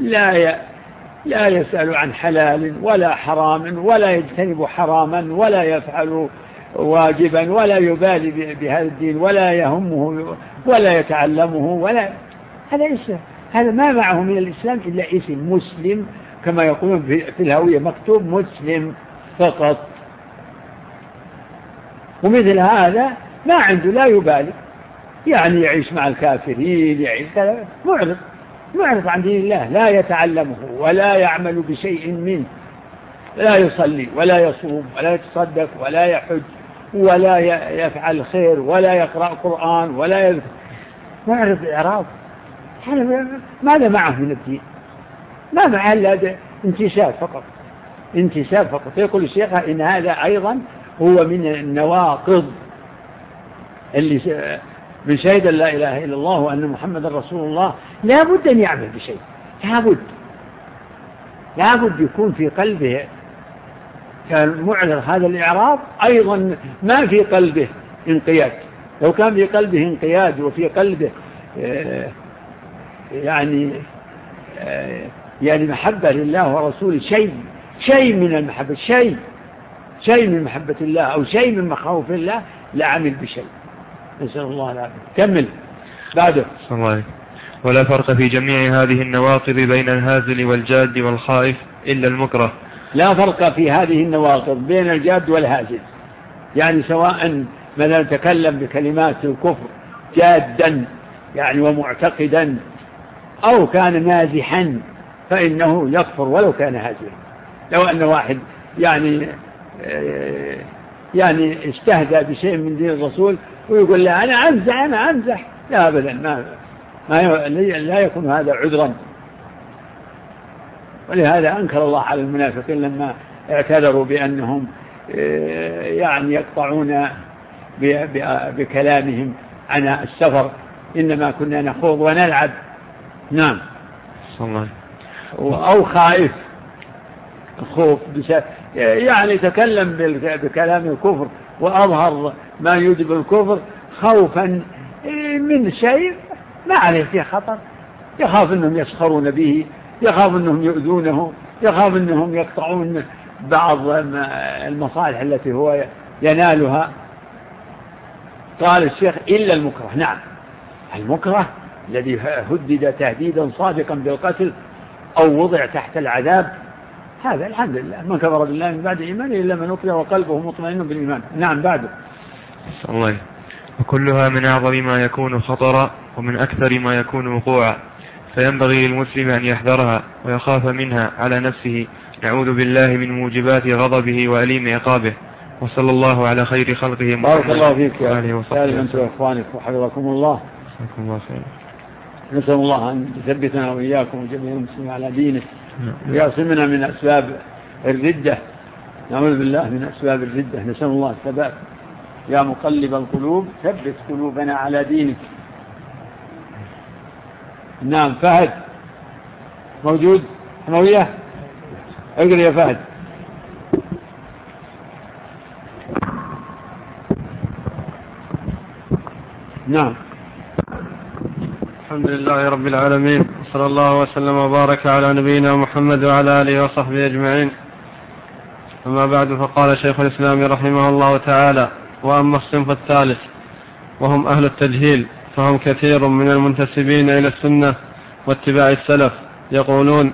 [SPEAKER 1] لا يسأل عن حلال ولا حرام، ولا يجتنب حراما، ولا يفعل واجبا، ولا يبالي بهذا الدين، ولا يهمه ولا يتعلمه، هذا ما معه من الإسلام إلا اسم مسلم، كما يقولون في الهوية مكتوب مسلم فقط. ومثل هذا ما عنده، لا يبالي، يعني يعيش مع الكافرين، يعيش معرض عن دين الله، لا يتعلمه ولا يعمل بشيء منه، لا يصلي ولا يصوم ولا يتصدق ولا يحج ولا يفعل خير ولا يقرأ قرآن ولا معرض إعراض. ماذا معه من الدين؟ ما معه إلا انتساب فقط. يقول الشيخ إن هذا أيضا هو من النواقض اللي من شهد لا إله إلا الله وأن محمد رسول الله لا بد أن يعمل بشيء، لا بد يكون في قلبه كان معرض هذا الإعراض، أيضا ما في قلبه انقياد. لو كان في قلبه انقياد وفي قلبه يعني محبة لله ورسوله، شيء من المحبة، شيء من محبة الله أو شيء من مخاوف الله، لا عمل بشيء. نسأل الله العافية. كمل بعده.
[SPEAKER 3] ولا فرق في جميع هذه النواقض بين الهازل والجاد والخائف إلا المكره.
[SPEAKER 1] لا فرق في هذه النواقض بين الجاد والهازل، يعني سواء مثلا تكلم بكلمات الكفر جادا يعني ومعتقدا، أو كان مازحا فإنه يكفر ولو كان هازلا. لو أن واحد يعني استهزأ بشيء من دين الرسول ويقول لا أنا أمزح، لا أبدا، لا يكون هذا عذرا. ولهذا أنكر الله على المنافقين لما اعتذروا بأنهم يعني يقطعون بكلامهم عن السفر، إنما كنا نخوض ونلعب. نعم. أو خائف، خوف يعني تكلم بكلام الكفر وأظهر ما يوجب الكفر خوفا من شيء ما عليه فيه خطر، يخاف أنهم يسخرون به، يخاف أنهم يؤذونه، يخاف أنهم يقطعون بعض المصالح التي هو ينالها. قال الشيخ إلا المكره. نعم، المكره الذي هدد تهديدا صادقا بالقتل أو وضع تحت العذاب، هذا الحمد لله من كفر بالله من بعد إيمانه إلا من أكره وقلبه مطمئن بالإيمان. نعم بعده.
[SPEAKER 3] وكلها من أعظم ما يكون خطرا ومن أكثر ما يكون وقوعا، فينبغي للمسلم أن يحذرها ويخاف منها على نفسه. نعوذ بالله من موجبات غضبه وأليم عقابه. وصلى الله على خير خلقه محمد.
[SPEAKER 1] بارك الله فيك يا سالم أنت وإخوانك وحفظكم الله. نسأل الله أن يثبتنا وإياكم وجميع المسلمين على دينه ويعصمنا من أسباب الردة. نعوذ بالله من أسباب الردة، نسأل الله الثبات. يا مقلب القلوب ثبت قلوبنا على دينك. نعم فهد موجود حموية، اقرأ يا فهد. نعم.
[SPEAKER 4] الحمد لله رب العالمين، صلى الله وسلم وبارك على نبينا محمد وعلى آله وصحبه أجمعين. أما بعد، فقال شيخ الإسلام رحمه الله تعالى: وأما الصنف الثالث وهم أهل التجهيل، فهم كثير من المنتسبين إلى السنة واتباع السلف يقولون: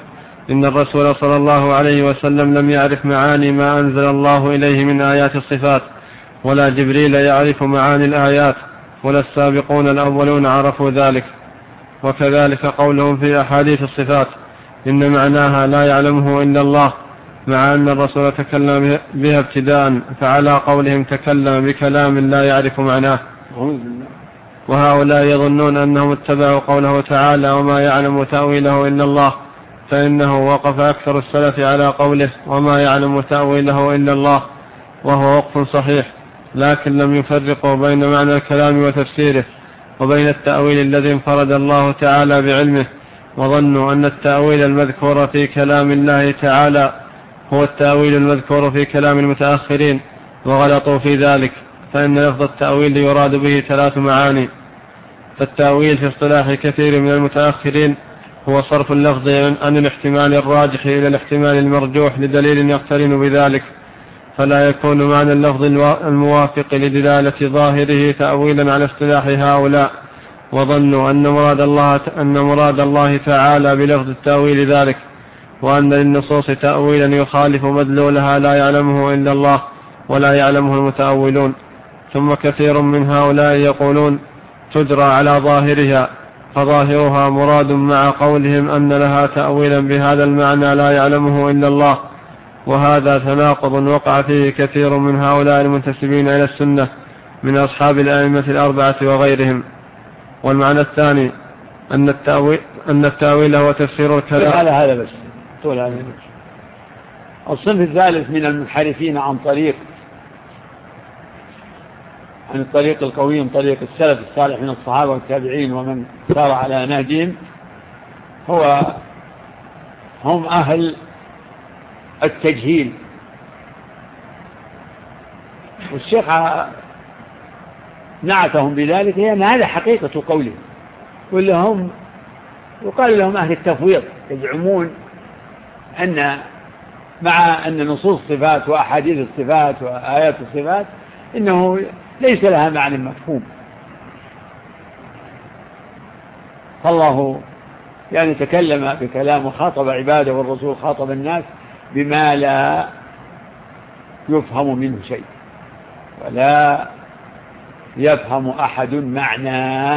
[SPEAKER 4] إن الرسول صلى الله عليه وسلم لم يعرف معاني ما أنزل الله إليه من آيات الصفات، ولا جبريل يعرف معاني الآيات، ولا السابقون الأولون عرفوا ذلك. وكذلك قولهم في أحاديث الصفات إن معناها لا يعلمه إلا الله، مع أن الرسول تكلم بها ابتداء، فعلى قولهم تكلم بكلام لا يعرف معناه. وهؤلاء يظنون أنهم اتبعوا قوله تعالى وما يعلم تأويله إلا الله، فإنه وقف أكثر السلف على قوله وما يعلم تأويله إلا الله، وهو وقف صحيح، لكن لم يفرقوا بين معنى الكلام وتفسيره وبين التأويل الذي انفرد الله تعالى بعلمه، وظنوا أن التأويل المذكور في كلام الله تعالى هو التأويل المذكور في كلام المتأخرين، وغلطوا في ذلك، فإن لفظ التأويل يراد به 3 معاني. فالتأويل في اصطلاح كثير من المتأخرين هو صرف اللفظ عن الاحتمال الراجح إلى الاحتمال المرجوح لدليل يقترن بذلك، فلا يكون معنى اللفظ الموافق لدلالة ظاهره تأويلا على اصطلاح هؤلاء، وظنوا أن مراد الله تعالى بلفظ التأويل ذلك، وأن للنصوص تأويلا يخالف مدلولها لا يعلمه إلا الله ولا يعلمه المتأولون. ثم كثير من هؤلاء يقولون تجرى على ظاهرها، فظاهرها مراد مع قولهم أن لها تأويلا بهذا المعنى لا يعلمه إلا الله، وهذا تناقض وقع فيه كثير من هؤلاء المنتسبين إلى السنة من أصحاب الأئمة 4 وغيرهم. والمعنى الثاني أن التأويل هو تفسير الكلام.
[SPEAKER 1] على هذا بس طول هذا. الصنف الثالث من المنحرفين عن الطريق القويم، طريق السلف الصالح من الصحابة والتابعين ومن سار على نهجهم، هم أهل التجهيل. والشيخ نعتهم بذلك، لأن هذا حقيقة قولهم، كلهم يقال لهم أهل التفويض، يزعمون أن مع أن نصوص الصفات وأحاديث الصفات وآيات الصفات إنه ليس لها معنى مفهوم، فالله يعني تكلم بكلام وخاطب عباده، والرسول خاطب الناس بما لا يفهم منه شيء ولا يفهم أحد معناه.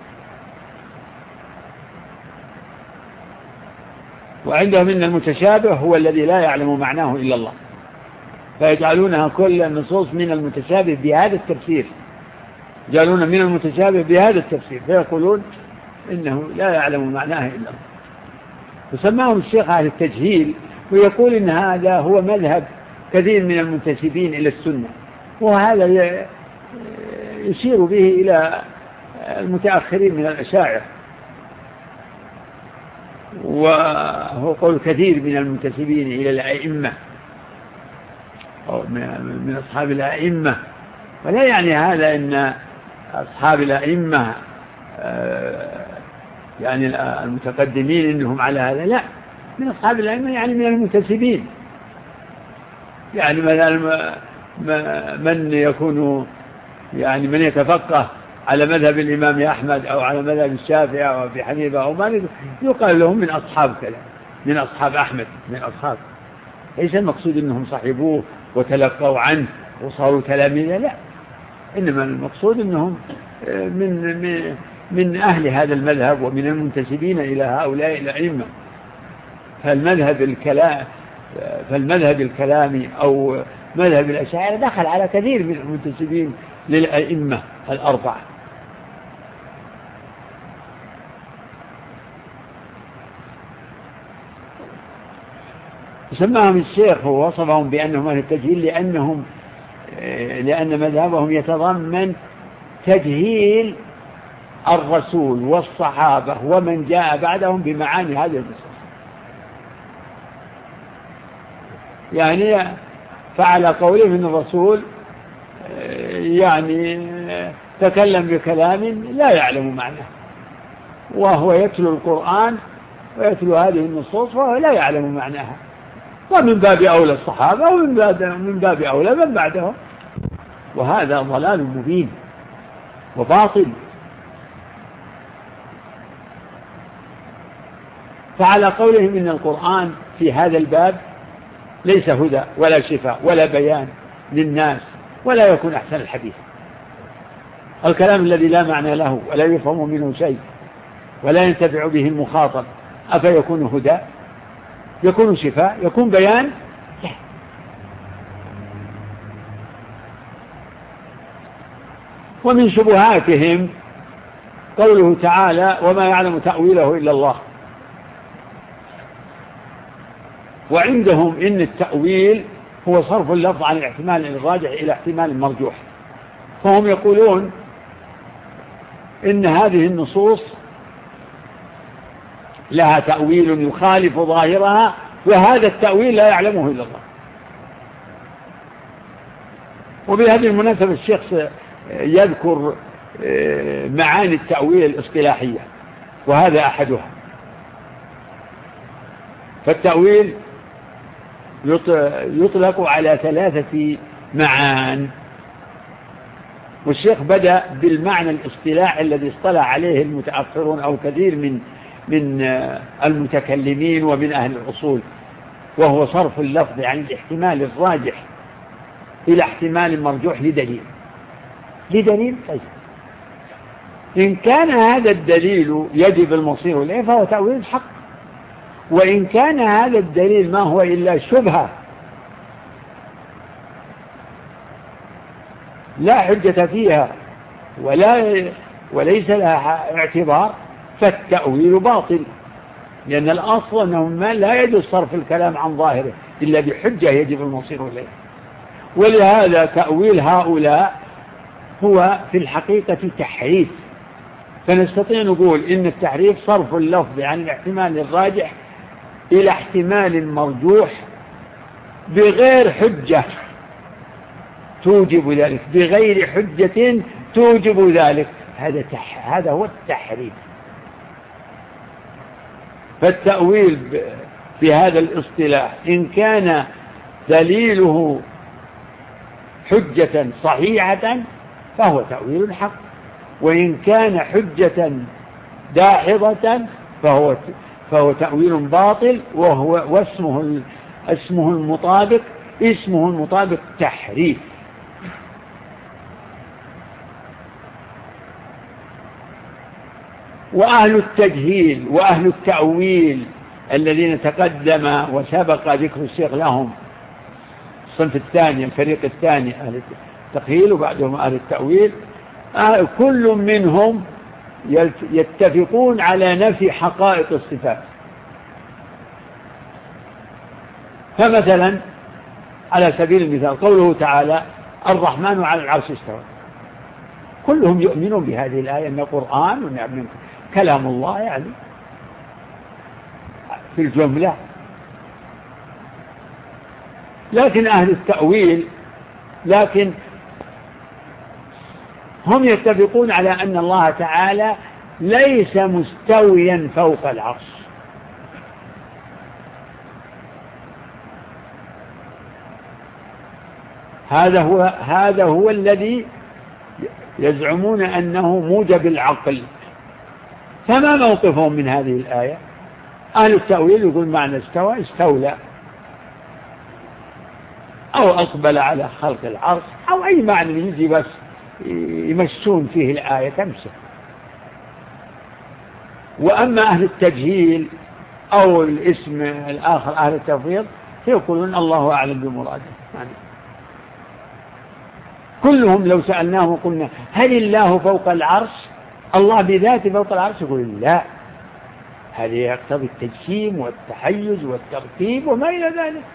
[SPEAKER 1] وعندهم إن المتشابه هو الذي لا يعلم معناه إلا الله، فيجعلونها كل النصوص من المتشابه بهذا التفسير، يجعلون من المتشابه بهذا التفسير، فيقولون إنه لا يعلم معناه إلا الله. وسماهم الشيخ أهل التجهيل، ويقول إن هذا هو مذهب كثير من المنتسبين إلى السنة، وهذا يشير به إلى المتأخرين من الأشاعرة، وهو قول كثير من المنتسبين إلى الأئمة أو من أصحاب الأئمة. ولا يعني هذا أن أصحاب الأئمة يعني المتقدمين إنهم على هذا، لا، من أصحاب الأئمة يعني من المنتسبين، يعني من يكون يعني من يتفقه على مذهب الإمام أحمد أو على مذهب الشافعي أو أبي حنيفة أو مالك، يقال لهم من أصحاب كلام، من أصحاب أحمد، من أصحاب. ليس المقصود أنهم صحبوه وتلقوا عنه وصاروا تلاميذ، لا، إنما المقصود أنهم من أهل هذا المذهب ومن المنتسبين إلى هؤلاء الأئمة. فالمذهب الكلامي أو مذهب الأشاعرة دخل على كثير من المنتسبين للأئمة 4. سماهم الشيخ ووصفهم بأنهم أهل التجهيل لأن مذهبهم يتضمن تجهيل الرسول والصحابة ومن جاء بعدهم بمعاني هذه النصوص. يعني فعلى قوله من الرسول يعني تكلم بكلام لا يعلم معناه، وهو يتلو القرآن ويتلو هذه النصوص وهو لا يعلم معناها، ومن باب أولى الصحابة ومن باب أولى من بعدهم. وهذا ضلال مبين وباطل. فعلى قولهم إن القرآن في هذا الباب ليس هدى ولا شفاء ولا بيان للناس ولا يكون أحسن الحديث، الكلام الذي لا معنى له ولا يفهم منه شيء ولا ينتفع به المخاطب، أفيكون هدى؟ يكون شفاء؟ يكون بيان؟ لا. ومن شبهاتهم قوله تعالى وما يعلم تأويله إلا الله، وعندهم إن التأويل هو صرف اللفظ عن الاحتمال الراجح إلى احتمال مرجوح، فهم يقولون إن هذه النصوص لها تأويل يخالف ظاهرها، وهذا التأويل لا يعلمه إلا الله. وبهذه المناسبة الشيخ يذكر معاني التأويل الاصطلاحية، وهذا أحدها. فالتأويل يطلق على 3 معان، والشيخ بدأ بالمعنى الاصطلاحي الذي اصطلح عليه المتأخرون أو كثير من المتكلمين ومن أهل الأصول، وهو صرف اللفظ عن الاحتمال الراجح إلى احتمال مرجوح لدليل. طيب إن كان هذا الدليل يجب المصير إليه فهو تأويل حق، وإن كان هذا الدليل ما هو إلا شبهة لا حجة فيها وليس لها اعتبار فالتأويل باطل، لأن الأصل أنه لا يجوز صرف الكلام عن ظاهره إلا بحجة يجب المصير إليه. ولهذا تأويل هؤلاء هو في الحقيقة تحريف، فنستطيع نقول إن التحريف صرف اللفظ عن الاحتمال الراجح إلى احتمال مرجوح بغير حجة توجب ذلك، بغير حجة توجب ذلك، هذا هو التحريف. فالتأويل في هذا الاصطلاح إن كان دليله حجة صحيحة فهو تأويل حق، وإن كان حجة داحضة فهو تأويل باطل، واسمه المطابق تحريف. وأهل التجهيل وأهل التأويل الذين تقدم وسبق ذكر الشيخ لهم، الصنف الثاني الفريق الثاني أهل التقهيل وبعدهم أهل التأويل، كل منهم يتفقون على نفي حقائق الصفات. فمثلا على سبيل المثال قوله تعالى الرحمن على العرش استوى، كلهم يؤمنون بهذه الآية أن القرآن وأن كلام الله يعني في الجملة. لكن أهل التأويل هم يتفقون على أن الله تعالى ليس مستويا فوق العرش، هذا هو الذي يزعمون أنه موجب العقل. فما موقفهم من هذه الآية؟ أهل التأويل يقول معنى استوى استولى أو أقبل على خلق العرش أو أي معنى يجي بس يمشون فيه الآية تمشي. وأما أهل التجهيل أو الاسم الآخر أهل التفويض فيقولون الله أعلم بمراده. يعني كلهم لو سألناهم قلنا هل الله فوق العرش؟ الله بذاته فوق العرش؟ يقول لا، هذا يقتضي التجسيم والتحيز والترتيب وما إلى ذلك.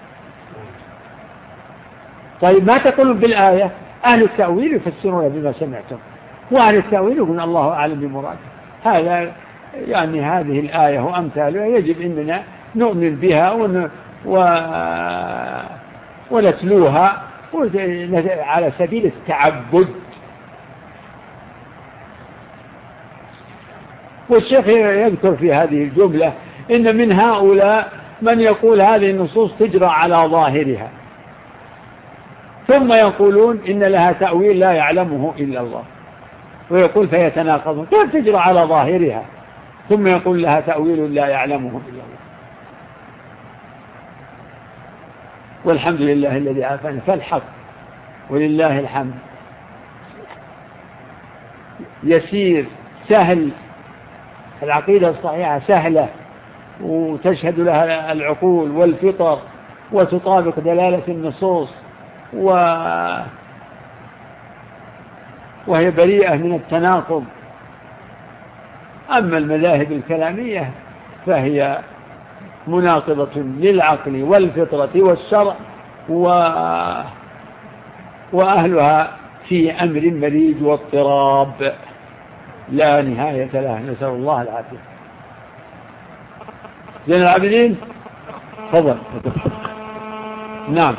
[SPEAKER 1] طيب ما تقولون بالآية؟ أهل التأويل يفسرون بما سمعتم، وأهل التأويل يقولون الله أعلم بمراده. هذا يعني هذه الآية وأمثالها يجب أننا نؤمن بها ونتلوها على سبيل التعبد. والشيخ يذكر في هذه الجملة إن من هؤلاء من يقول هذه النصوص تجرى على ظاهرها، ثم يقولون إن لها تأويل لا يعلمه إلا الله، ويقول فيتناقضون. كيف تجرى على ظاهرها ثم يقول لها تأويل لا يعلمه إلا الله. والحمد لله الذي عافانا. فالحق ولله الحمد يسير سهل، العقيدة الصحيحة سهلة وتشهد لها العقول والفطر وتطابق دلالة النصوص وهي بريئة من التناقض. أما المذاهب الكلامية فهي مناقضة للعقل والفطرة والشرع وأهلها في أمر مريج واضطراب لا نهاية له، نسأل الله العافية. زين العابدين تفضل. نعم.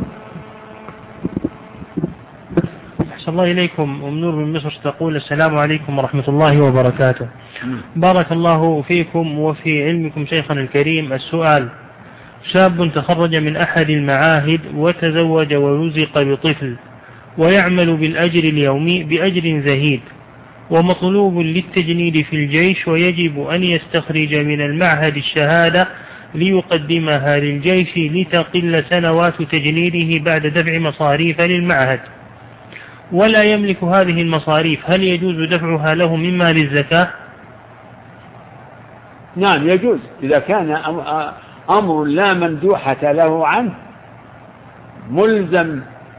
[SPEAKER 5] أحسن الله إليكم. ومنور من مصر تقول السلام عليكم ورحمة الله وبركاته. بارك الله فيكم وفي علمكم شيخنا الكريم. السؤال: شاب تخرج من أحد المعاهد وتزوج ورزق بطفل ويعمل بالأجر اليومي بأجر زهيد، ومطلوب للتجنيد في الجيش، ويجب أن يستخرج من المعهد الشهادة ليقدمها للجيش لتقل سنوات تجنيده بعد دفع مصاريف للمعهد، ولا يملك هذه المصاريف، هل يجوز دفعها له من مال الزكاة؟
[SPEAKER 1] نعم يجوز، إذا كان أمر لا مندوحة له عنه ملزم.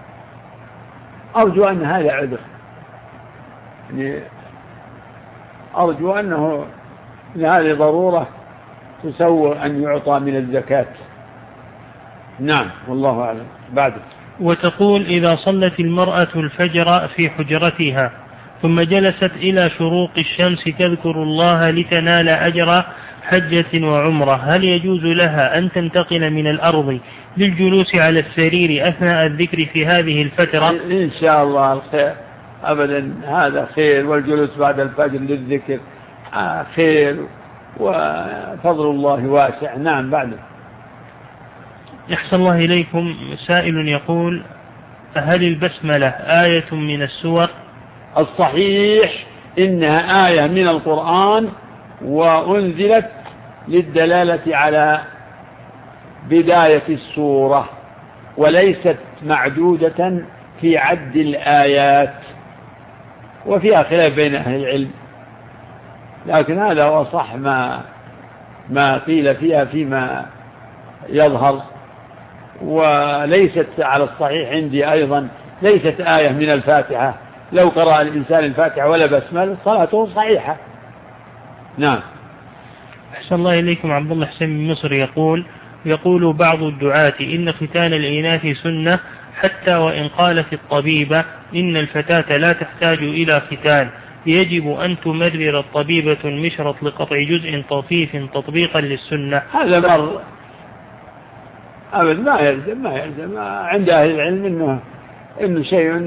[SPEAKER 1] أرجو أن هذا عذر، يعني أرجو أنه هذه ضرورة تسوى أن يعطى من الزكاة. نعم والله أعلم. بعد.
[SPEAKER 5] وتقول: إذا صلت المرأة الفجر في حجرتها ثم جلست إلى شروق الشمس تذكر الله لتنال أجر حجة وعمرة، هل يجوز لها أن تنتقل من الأرض للجلوس على السرير أثناء الذكر في هذه الفترة؟
[SPEAKER 1] إن شاء الله الخير، أبدا هذا خير، والجلوس بعد الفجر للذكر خير وفضل الله واسع. نعم. بعد.
[SPEAKER 5] يحسن الله إليكم. سائل يقول: هل البسملة آية من السور؟
[SPEAKER 1] الصحيح إنها آية من القرآن، وأنزلت للدلالة على بداية السورة، وليست معدودة في عد الآيات، وفيها خلاف بين أهل العلم، لكن هذا هو صح ما قيل فيها فيما يظهر. وليست على الصحيح عندي أيضا ليست آية من الفاتحة، لو قرأ الإنسان الفاتحة ولا بسمل صلاته صحيحة. نعم.
[SPEAKER 5] أحسن الله إليكم. عبد الله حسين من مصر يقول بعض الدعاة إن ختان الإناث سنة، حتى وإن قالت الطبيبة إن الفتاة لا تحتاج إلى ختان، يجب أن تمرر الطبيبة المشرط لقطع جزء طفيف تطبيقا للسنة.
[SPEAKER 1] هذا مر أبدا ما يلزم عند أهل العلم إنه شيء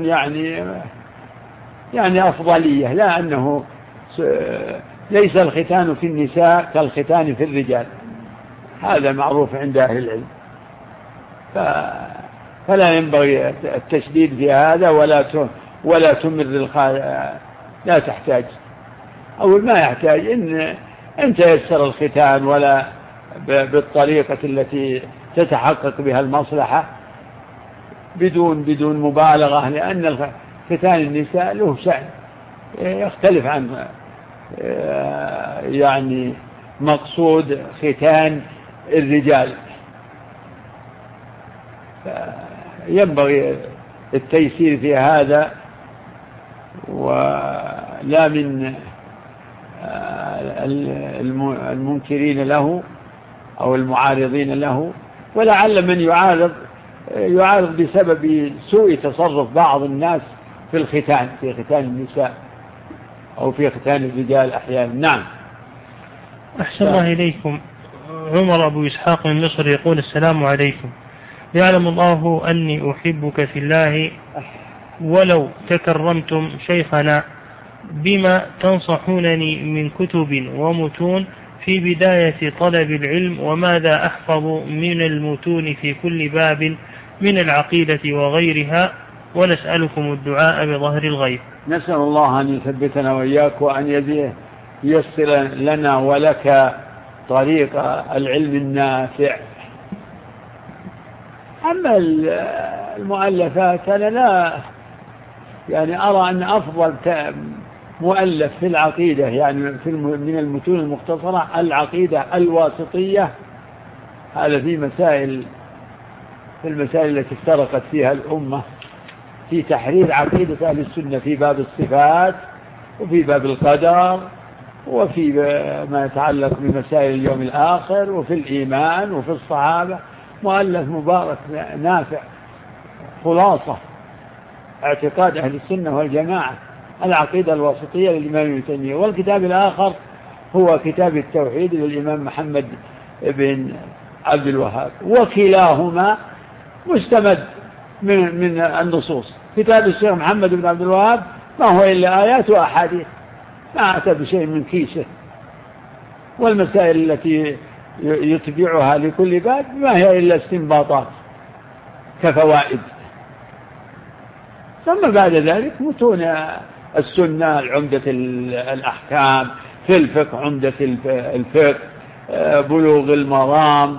[SPEAKER 1] يعني أفضلية، لا أنه ليس الختان في النساء كالختان في الرجال، هذا معروف عند أهل العلم، فلا ينبغي التشديد في هذا ولا تمر لا تحتاج، أو ما يحتاج إن تيسر الختان ولا بالطريقة التي تتحقق بها المصلحة بدون مبالغة، لأن ختان النساء له شأن يختلف عن يعني مقصود ختان الرجال، ينبغي التيسير في هذا ولا من المنكرين له أو المعارضين له، ولعل من يعارض بسبب سوء تصرف بعض الناس في الختان، في ختان النساء أو في ختان الرجال أحيانا. نعم.
[SPEAKER 5] أحسن الله إليكم. عمر أبو إسحاق من مصر يقول: السلام عليكم، يعلم الله أني أحبك في الله، ولو تكرمتم شيخنا بما تنصحونني من كتب ومتون في بداية طلب العلم، وماذا أحفظ من المتون في كل باب من العقيدة وغيرها، ونسألكم الدعاء بظهر الغيب.
[SPEAKER 1] نسأل الله أن يثبتنا وإياك وأن ييسر لنا ولك طريق العلم النافع. أما المؤلفات أنا لا يعني أرى أن أفضل مؤلف في العقيدة يعني من المتون المختصرة العقيدة الواسطية، هذا في المسائل التي افترقت فيها الأمة في تحرير عقيدة أهل السنة في باب الصفات وفي باب القدر وفي ما يتعلق بمسائل اليوم الآخر وفي الإيمان وفي الصحابة. مؤلف مبارك نافع، خلاصة اعتقاد أهل السنة والجماعة العقيدة الواسطية للإمام ابن تيمية. والكتاب الآخر هو كتاب التوحيد للإمام محمد بن عبد الوهاب، وكلاهما مستمد من النصوص. كتاب الشيخ محمد بن عبد الوهاب ما هو إلا آيات وأحاديث، ما أتى بشيء من كيسه، والمسائل التي يتبعها لكل باب ما هي إلا استنباطات كفوائد. ثم بعد ذلك متون السنة، عمدة الأحكام، في الفقه عمدة الفقه، بلوغ المرام،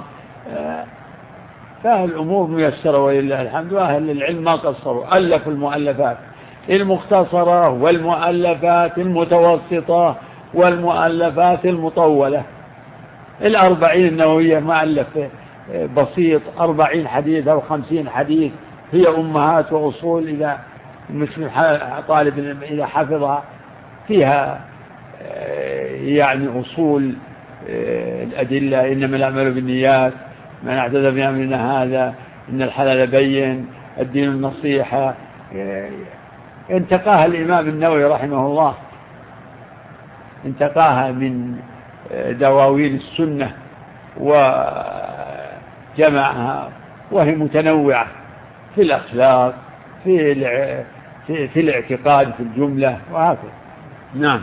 [SPEAKER 1] فالأمور ميسرة ولله الحمد. وأهل العلم ما قصروا، ألفوا المؤلفات المختصرة والمؤلفات المتوسطة والمؤلفات المطولة. 40 النووية مؤلف بسيط 40 حديث أو 50 حديث، هي أمهات وأصول إذا المسلم طالب إذا حفظها فيها يعني أصول الأدلة، إنما الأعمال بالنيات، من اعتدى في أمرنا هذا، إن الحلال بين، الدين النصيحة، انتقاها الإمام النووي رحمه الله، انتقاها من دواوين السنة وجمعها، وهي متنوعة في الأخلاق، في الاعتقاد في الجملة وهكذا. نعم.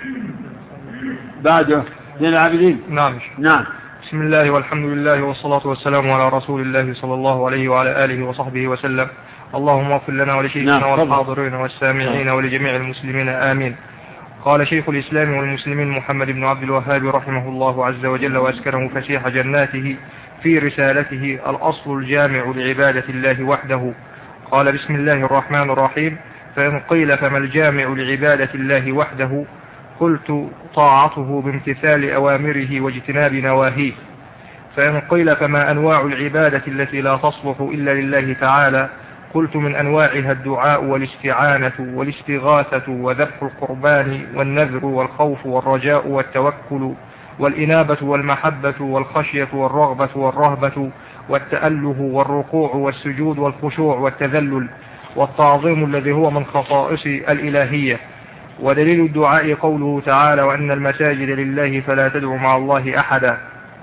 [SPEAKER 1] بعده من العابدين.
[SPEAKER 3] نعم. بسم الله والحمد لله والصلاة والسلام على رسول الله صلى الله عليه وعلى آله وصحبه وسلم. اللهم اغفر لنا ولشيخنا والحاضرين والسامعين ولجميع المسلمين آمين. قال شيخ الإسلام والمسلمين محمد بن عبد الوهاب رحمه الله عز وجل وأسكنه فسيح جناته في رسالته الأصل الجامع لعبادة الله وحده. قال بسم الله الرحمن الرحيم: فإن قيل فما الجامع لعبادة الله وحده؟ قلت: طاعته بامتثال أوامره واجتناب نواهيه. فإن قيل فما أنواع العبادة التي لا تصلح إلا لله تعالى؟ قلت: من أنواعها الدعاء والاستعانة والاستغاثة وذبح القربان والنذر والخوف والرجاء والتوكل والإنابة والمحبة والخشية والرغبة والرهبة والتأله والركوع والسجود والخشوع والتذلل والتعظيم الذي هو من خصائص الإلهية. ودليل الدعاء قوله تعالى: وأن المساجد لله فلا تدعوا مع الله أحدا.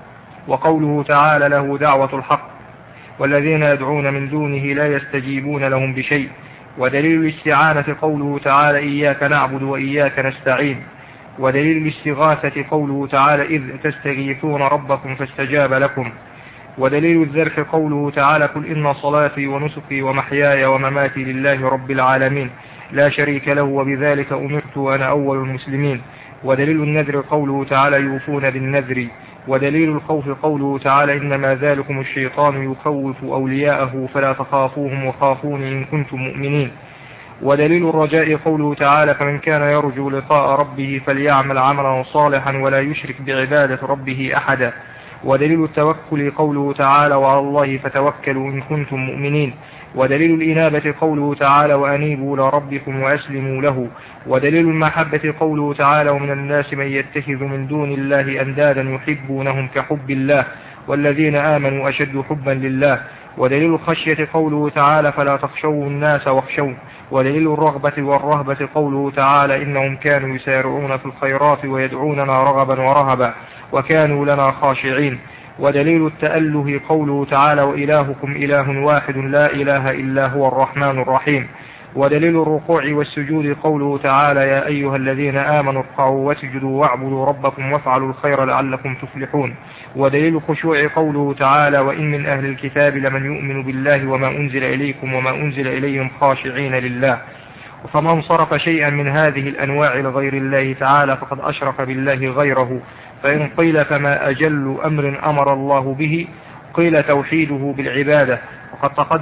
[SPEAKER 3] وقوله تعالى: له دعوة الحق والذين يدعون من دونه لا يستجيبون لهم بشيء. ودليل الاستعانة قوله تعالى: إياك نعبد وإياك نستعين. ودليل الاستغاثة قوله تعالى: إذ تستغيثون ربكم فاستجاب لكم. ودليل الذبح قوله تعالى: قل إن صلاتي ونسكي ومحياي ومماتي لله رب العالمين لا شريك له وبذلك أمرت وأنا أول المسلمين. ودليل النذر قوله تعالى: يوفون بالنذر. ودليل الخوف قوله تعالى: إنما ذلكم الشيطان يخوف أولياءه فلا تخافوهم وخافون إن كنتم مؤمنين. ودليل الرجاء قوله تعالى: فمن كان يرجو لقاء ربه فليعمل عملا صالحا ولا يشرك بعبادة ربه أحدا. ودليل التوكل قوله تعالى: وعلى الله فتوكلوا إن كنتم مؤمنين. ودليل الإنابة قوله تعالى: وأنيبوا إلى ربكم وأسلموا له. ودليل المحبة قوله تعالى: ومن الناس من يتخذ من دون الله أندادا يحبونهم كحب الله والذين آمنوا أشد حبا لله. ودليل الخشية قوله تعالى: فلا تخشوا الناس واخشون. ودليل الرغبة والرهبة قوله تعالى: إنهم كانوا يسارعون في الخيرات ويدعوننا رغبا ورهبا وكانوا لنا خاشعين. ودليل التأله قوله تعالى: وإلهكم إله واحد لا إله إلا هو الرحمن الرحيم. ودليل الركوع والسجود قوله تعالى: يا أيها الذين آمنوا اركعوا واسجدوا واعبدوا ربكم وافعلوا الخير لعلكم تفلحون. ودليل الخشوع قوله تعالى: وإن من أهل الكتاب لمن يؤمن بالله وما أنزل إليكم وما أنزل إليهم خاشعين لله. فمن صرف شيئا من هذه الأنواع لغير الله تعالى فقد أشرك بالله غيره. فإن قيل فما أجل أمر أمر الله به؟ قيل توحيده بالعبادة. وقد تقدم